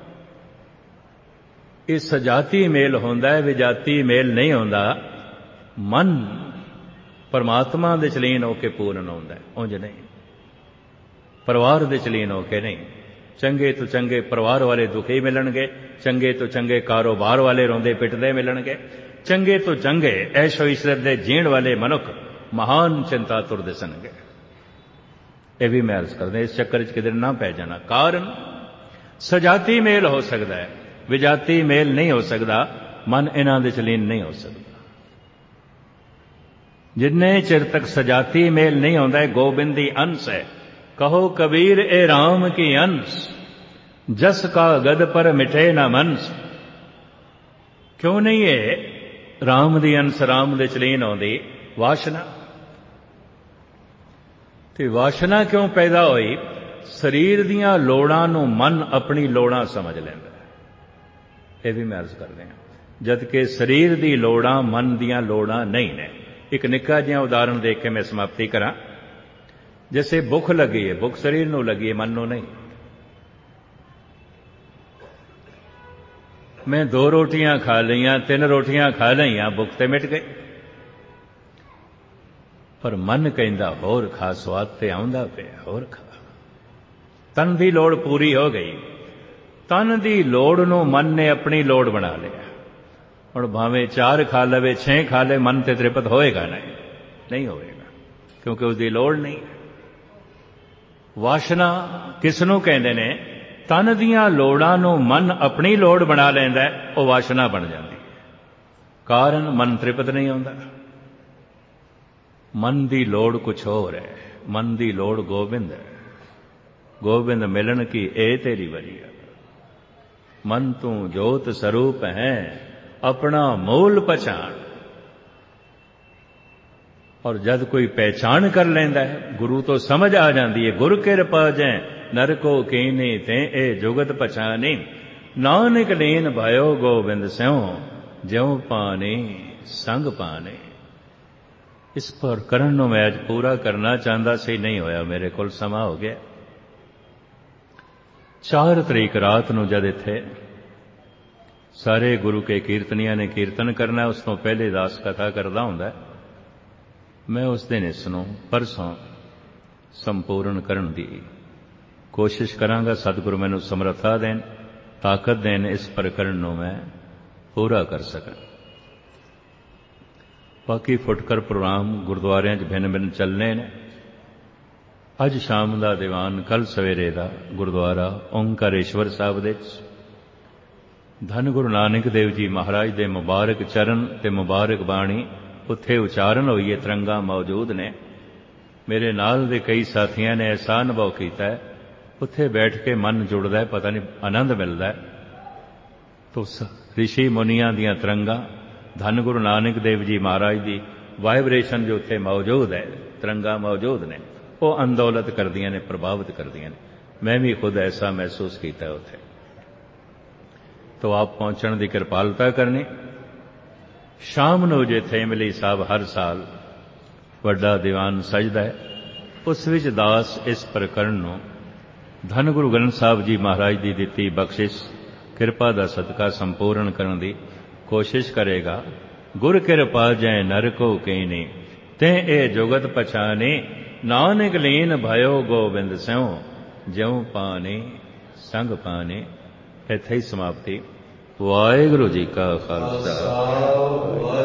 ये सजाती मेल होंदा है, विजाती मेल नहीं होंदा। मन परमात्मा दे च लीन होके पूर्ण होंदा है, उंज नहीं। परिवार दे च लीन होके नहीं। चंगे तो चंगे परिवार वाले दुखी मिलणगे, चंगे तो चंगे कारोबार वाले रोंदे पिटदे मिलणगे, चंगे तो चंगे ऐशो इशरत दे जीण वाले मनुख महान चिंतातुर दिसणगे। ये भी मैं अर्ज करदा, इस चक्कर च किधर ना पै जाना। कारण सजाती मेल हो सकता है, विजाती मेल नहीं हो सकता। मन इन्हां दे च लीन नहीं हो सकता। जिन्ने चिर तक सजाती मेल नहीं होंदा, गोबिंद दी अंश है। कहो कबीर ए राम की अंश, जस का गद पर मिटे न मनस। क्यों नहीं है राम दी अंश राम दे च लीन होंदी? वासना। ते वासना क्यों पैदा हुई? शरीर दियां लोड़ां नूं मन अपनी लोड़ां समझ लैंदा। ये भी मैं अर्ज कर रहा, जबकि शरीर दी लोड़ां मन दियां लोड़ां नहीं ने। एक निक्का जिहा उदाहरण देख के मैं समाप्ति करा। जैसे भुख लगी है, भुख शरीर नूं लगी है, मन नूं नहीं। मैं 2 रोटियां खा लईयां, 3 रोटियां खा लईयां, भुख ते मिट गई। पर मन कहंदा होर खा, स्वाद ते आउंदा पिया, होर खा। तन दी लोड़ पूरी हो गई। तन दी लोड़ नूं मन ने अपनी लोड़ बना लिया। हुण भावें 4 खा लवे, 6 खा ले, मन ते तृप्त होएगा नहीं, नहीं होएगा, क्योंकि उसकी लोड़ नहीं। वासना किसनूं कहंदे ने? तन दियां लोड़ां नूं मन अपनी लोड़ बना लैंदा है, वो वासना बन जाती है। कारण मन तृप्त नहीं होंदा। मन दी लोड़ कुछ होर है, मन दी लोड़ गोबिंद है। गोबिंद मिलन की ए तेरी वरिया। मन तू जोत स्वरूप है, अपना मूल पहचान। और जब कोई पहचान कर लेंदा है, गुरु तो समझ आ जाती है। गुर किरपा जै नरको कीनी ते ए जुगत पहचानी। नानक लीन भयो गोबिंद स्यों, ज्यों पानी संग पाने। इस पर करण नूं मैं अज पूरा करना चाहता सी, नहीं होया, मेरे कोल समा हो गया। 4 तरीक रात नूं जद इत्थे सारे गुरु के कीर्तनियां ने कीर्तन करना, उस तो पहले दास कथा करदा हुंदा। मैं उस दिन इसनूं परसों संपूर्ण करन दी ਕੋਸ਼ਿਸ਼ ਕਰਾਂਗਾ ਸਤਿਗੁਰੂ ਮੈਨੂੰ ਸਮਰੱਥਾ ਦੇਣ, ਤਾਕਤ ਦੇਣ, ਇਸ ਪ੍ਰਕਰਣ ਨੂੰ ਮੈਂ ਪੂਰਾ ਕਰ ਸਕਾਂ। ਬਾਕੀ ਫੁੱਟਕਰ ਪ੍ਰੋਗਰਾਮ ਗੁਰਦੁਆਰਿਆਂ 'ਚ ਭਿੰਨ ਚੱਲਣੇ ਨੇ। ਅੱਜ ਸ਼ਾਮ ਦਾ ਦੀਵਾਨ, ਕੱਲ੍ਹ ਸਵੇਰੇ ਦਾ ਗੁਰਦੁਆਰਾ ਓਂਕਾਰੇਸ਼ਵਰ ਸਾਹਿਬ ਦੇ 'ਚ ਧੰਨ ਗੁਰੂ ਨਾਨਕ ਦੇਵ ਜੀ ਮਹਾਰਾਜ ਦੇ ਮੁਬਾਰਕ ਚਰਨ ਤੇ ਮੁਬਾਰਕ ਬਾਣੀ ਉੱਥੇ ਉਚਾਰਨ ਹੋਈ ਹੈ। ਤਿਰੰਗਾ ਮੌਜੂਦ ਨੇ। ਮੇਰੇ ਨਾਲ ਦੇ ਕਈ ਸਾਥੀਆਂ ਨੇ ਐਸਾ ਅਨੁਭਵ ਕੀਤਾ ਹੈ, ਉੱਥੇ ਬੈਠ ਕੇ ਮਨ ਜੁੜਦਾ ਹੈ, ਪਤਾ ਨਹੀਂ ਆਨੰਦ ਮਿਲਦਾ ਹੈ। ਤੋ ਰਿਸ਼ੀ ਮੁਨੀਆਂ ਦੀਆਂ ਤਿਰੰਗਾ, ਧੰਨ ਗੁਰੂ ਨਾਨਕ ਦੇਵ ਜੀ ਮਹਾਰਾਜ ਦੀ ਵਾਈਬ੍ਰੇਸ਼ਨ ਜੋ ਉੱਥੇ ਮੌਜੂਦ ਹੈ, ਤਿਰੰਗਾ ਮੌਜੂਦ ਨੇ, ਉਹ ਅੰਦੋਲਤ ਕਰਦੀਆਂ ਨੇ, ਪ੍ਰਭਾਵਿਤ ਕਰਦੀਆਂ ਨੇ। ਮੈਂ ਵੀ ਖੁਦ ਐਸਾ ਮਹਿਸੂਸ ਕੀਤਾ ਉੱਥੇ। ਤੋ ਆਪ ਪਹੁੰਚਣ ਦੀ ਕਿਰਪਾਲਤਾ ਕਰਨੀ। ਸ਼ਾਮ ਨੂੰ ਜੇ ਥੇਮਲੀ ਸਾਹਿਬ ਹਰ ਸਾਲ ਵੱਡਾ ਦੀਵਾਨ ਸਜਦਾ ਹੈ, ਉਸ ਵਿੱਚ ਦਾਸ ਇਸ ਪ੍ਰਕਰਣ ਨੂੰ ਧੰਨ ਗੁਰੂ ਗ੍ਰੰਥ ਸਾਹਿਬ ਜੀ ਮਹਾਰਾਜ ਦੀ ਦਿੱਤੀ ਬਖਸ਼ਿਸ਼ ਕਿਰਪਾ ਦਾ ਸਦਕਾ ਸੰਪੂਰਨ ਕਰਨ ਦੀ ਕੋਸ਼ਿਸ਼ ਕਰੇਗਾ। ਗੁਰ ਕਿਰਪਾ ਜੈ ਨਰ ਕੋ ਕੀਨੀ, ਤੇ ਇਹ ਜੁਗਤ ਪਛਾਨੇ, ਨਾਨਕ ਲੀਨ ਭਇਓ ਗੋਬਿੰਦ ਸਿਉ, ਜਿਉ ਪਾਨੇ ਸੰਗ ਪਾਨੇ। ਇੱਥੇ ਹੀ ਸਮਾਪਤੀ। ਵਾਹਿਗੁਰੂ ਜੀ ਕਾ ਖਾਲਸਾ।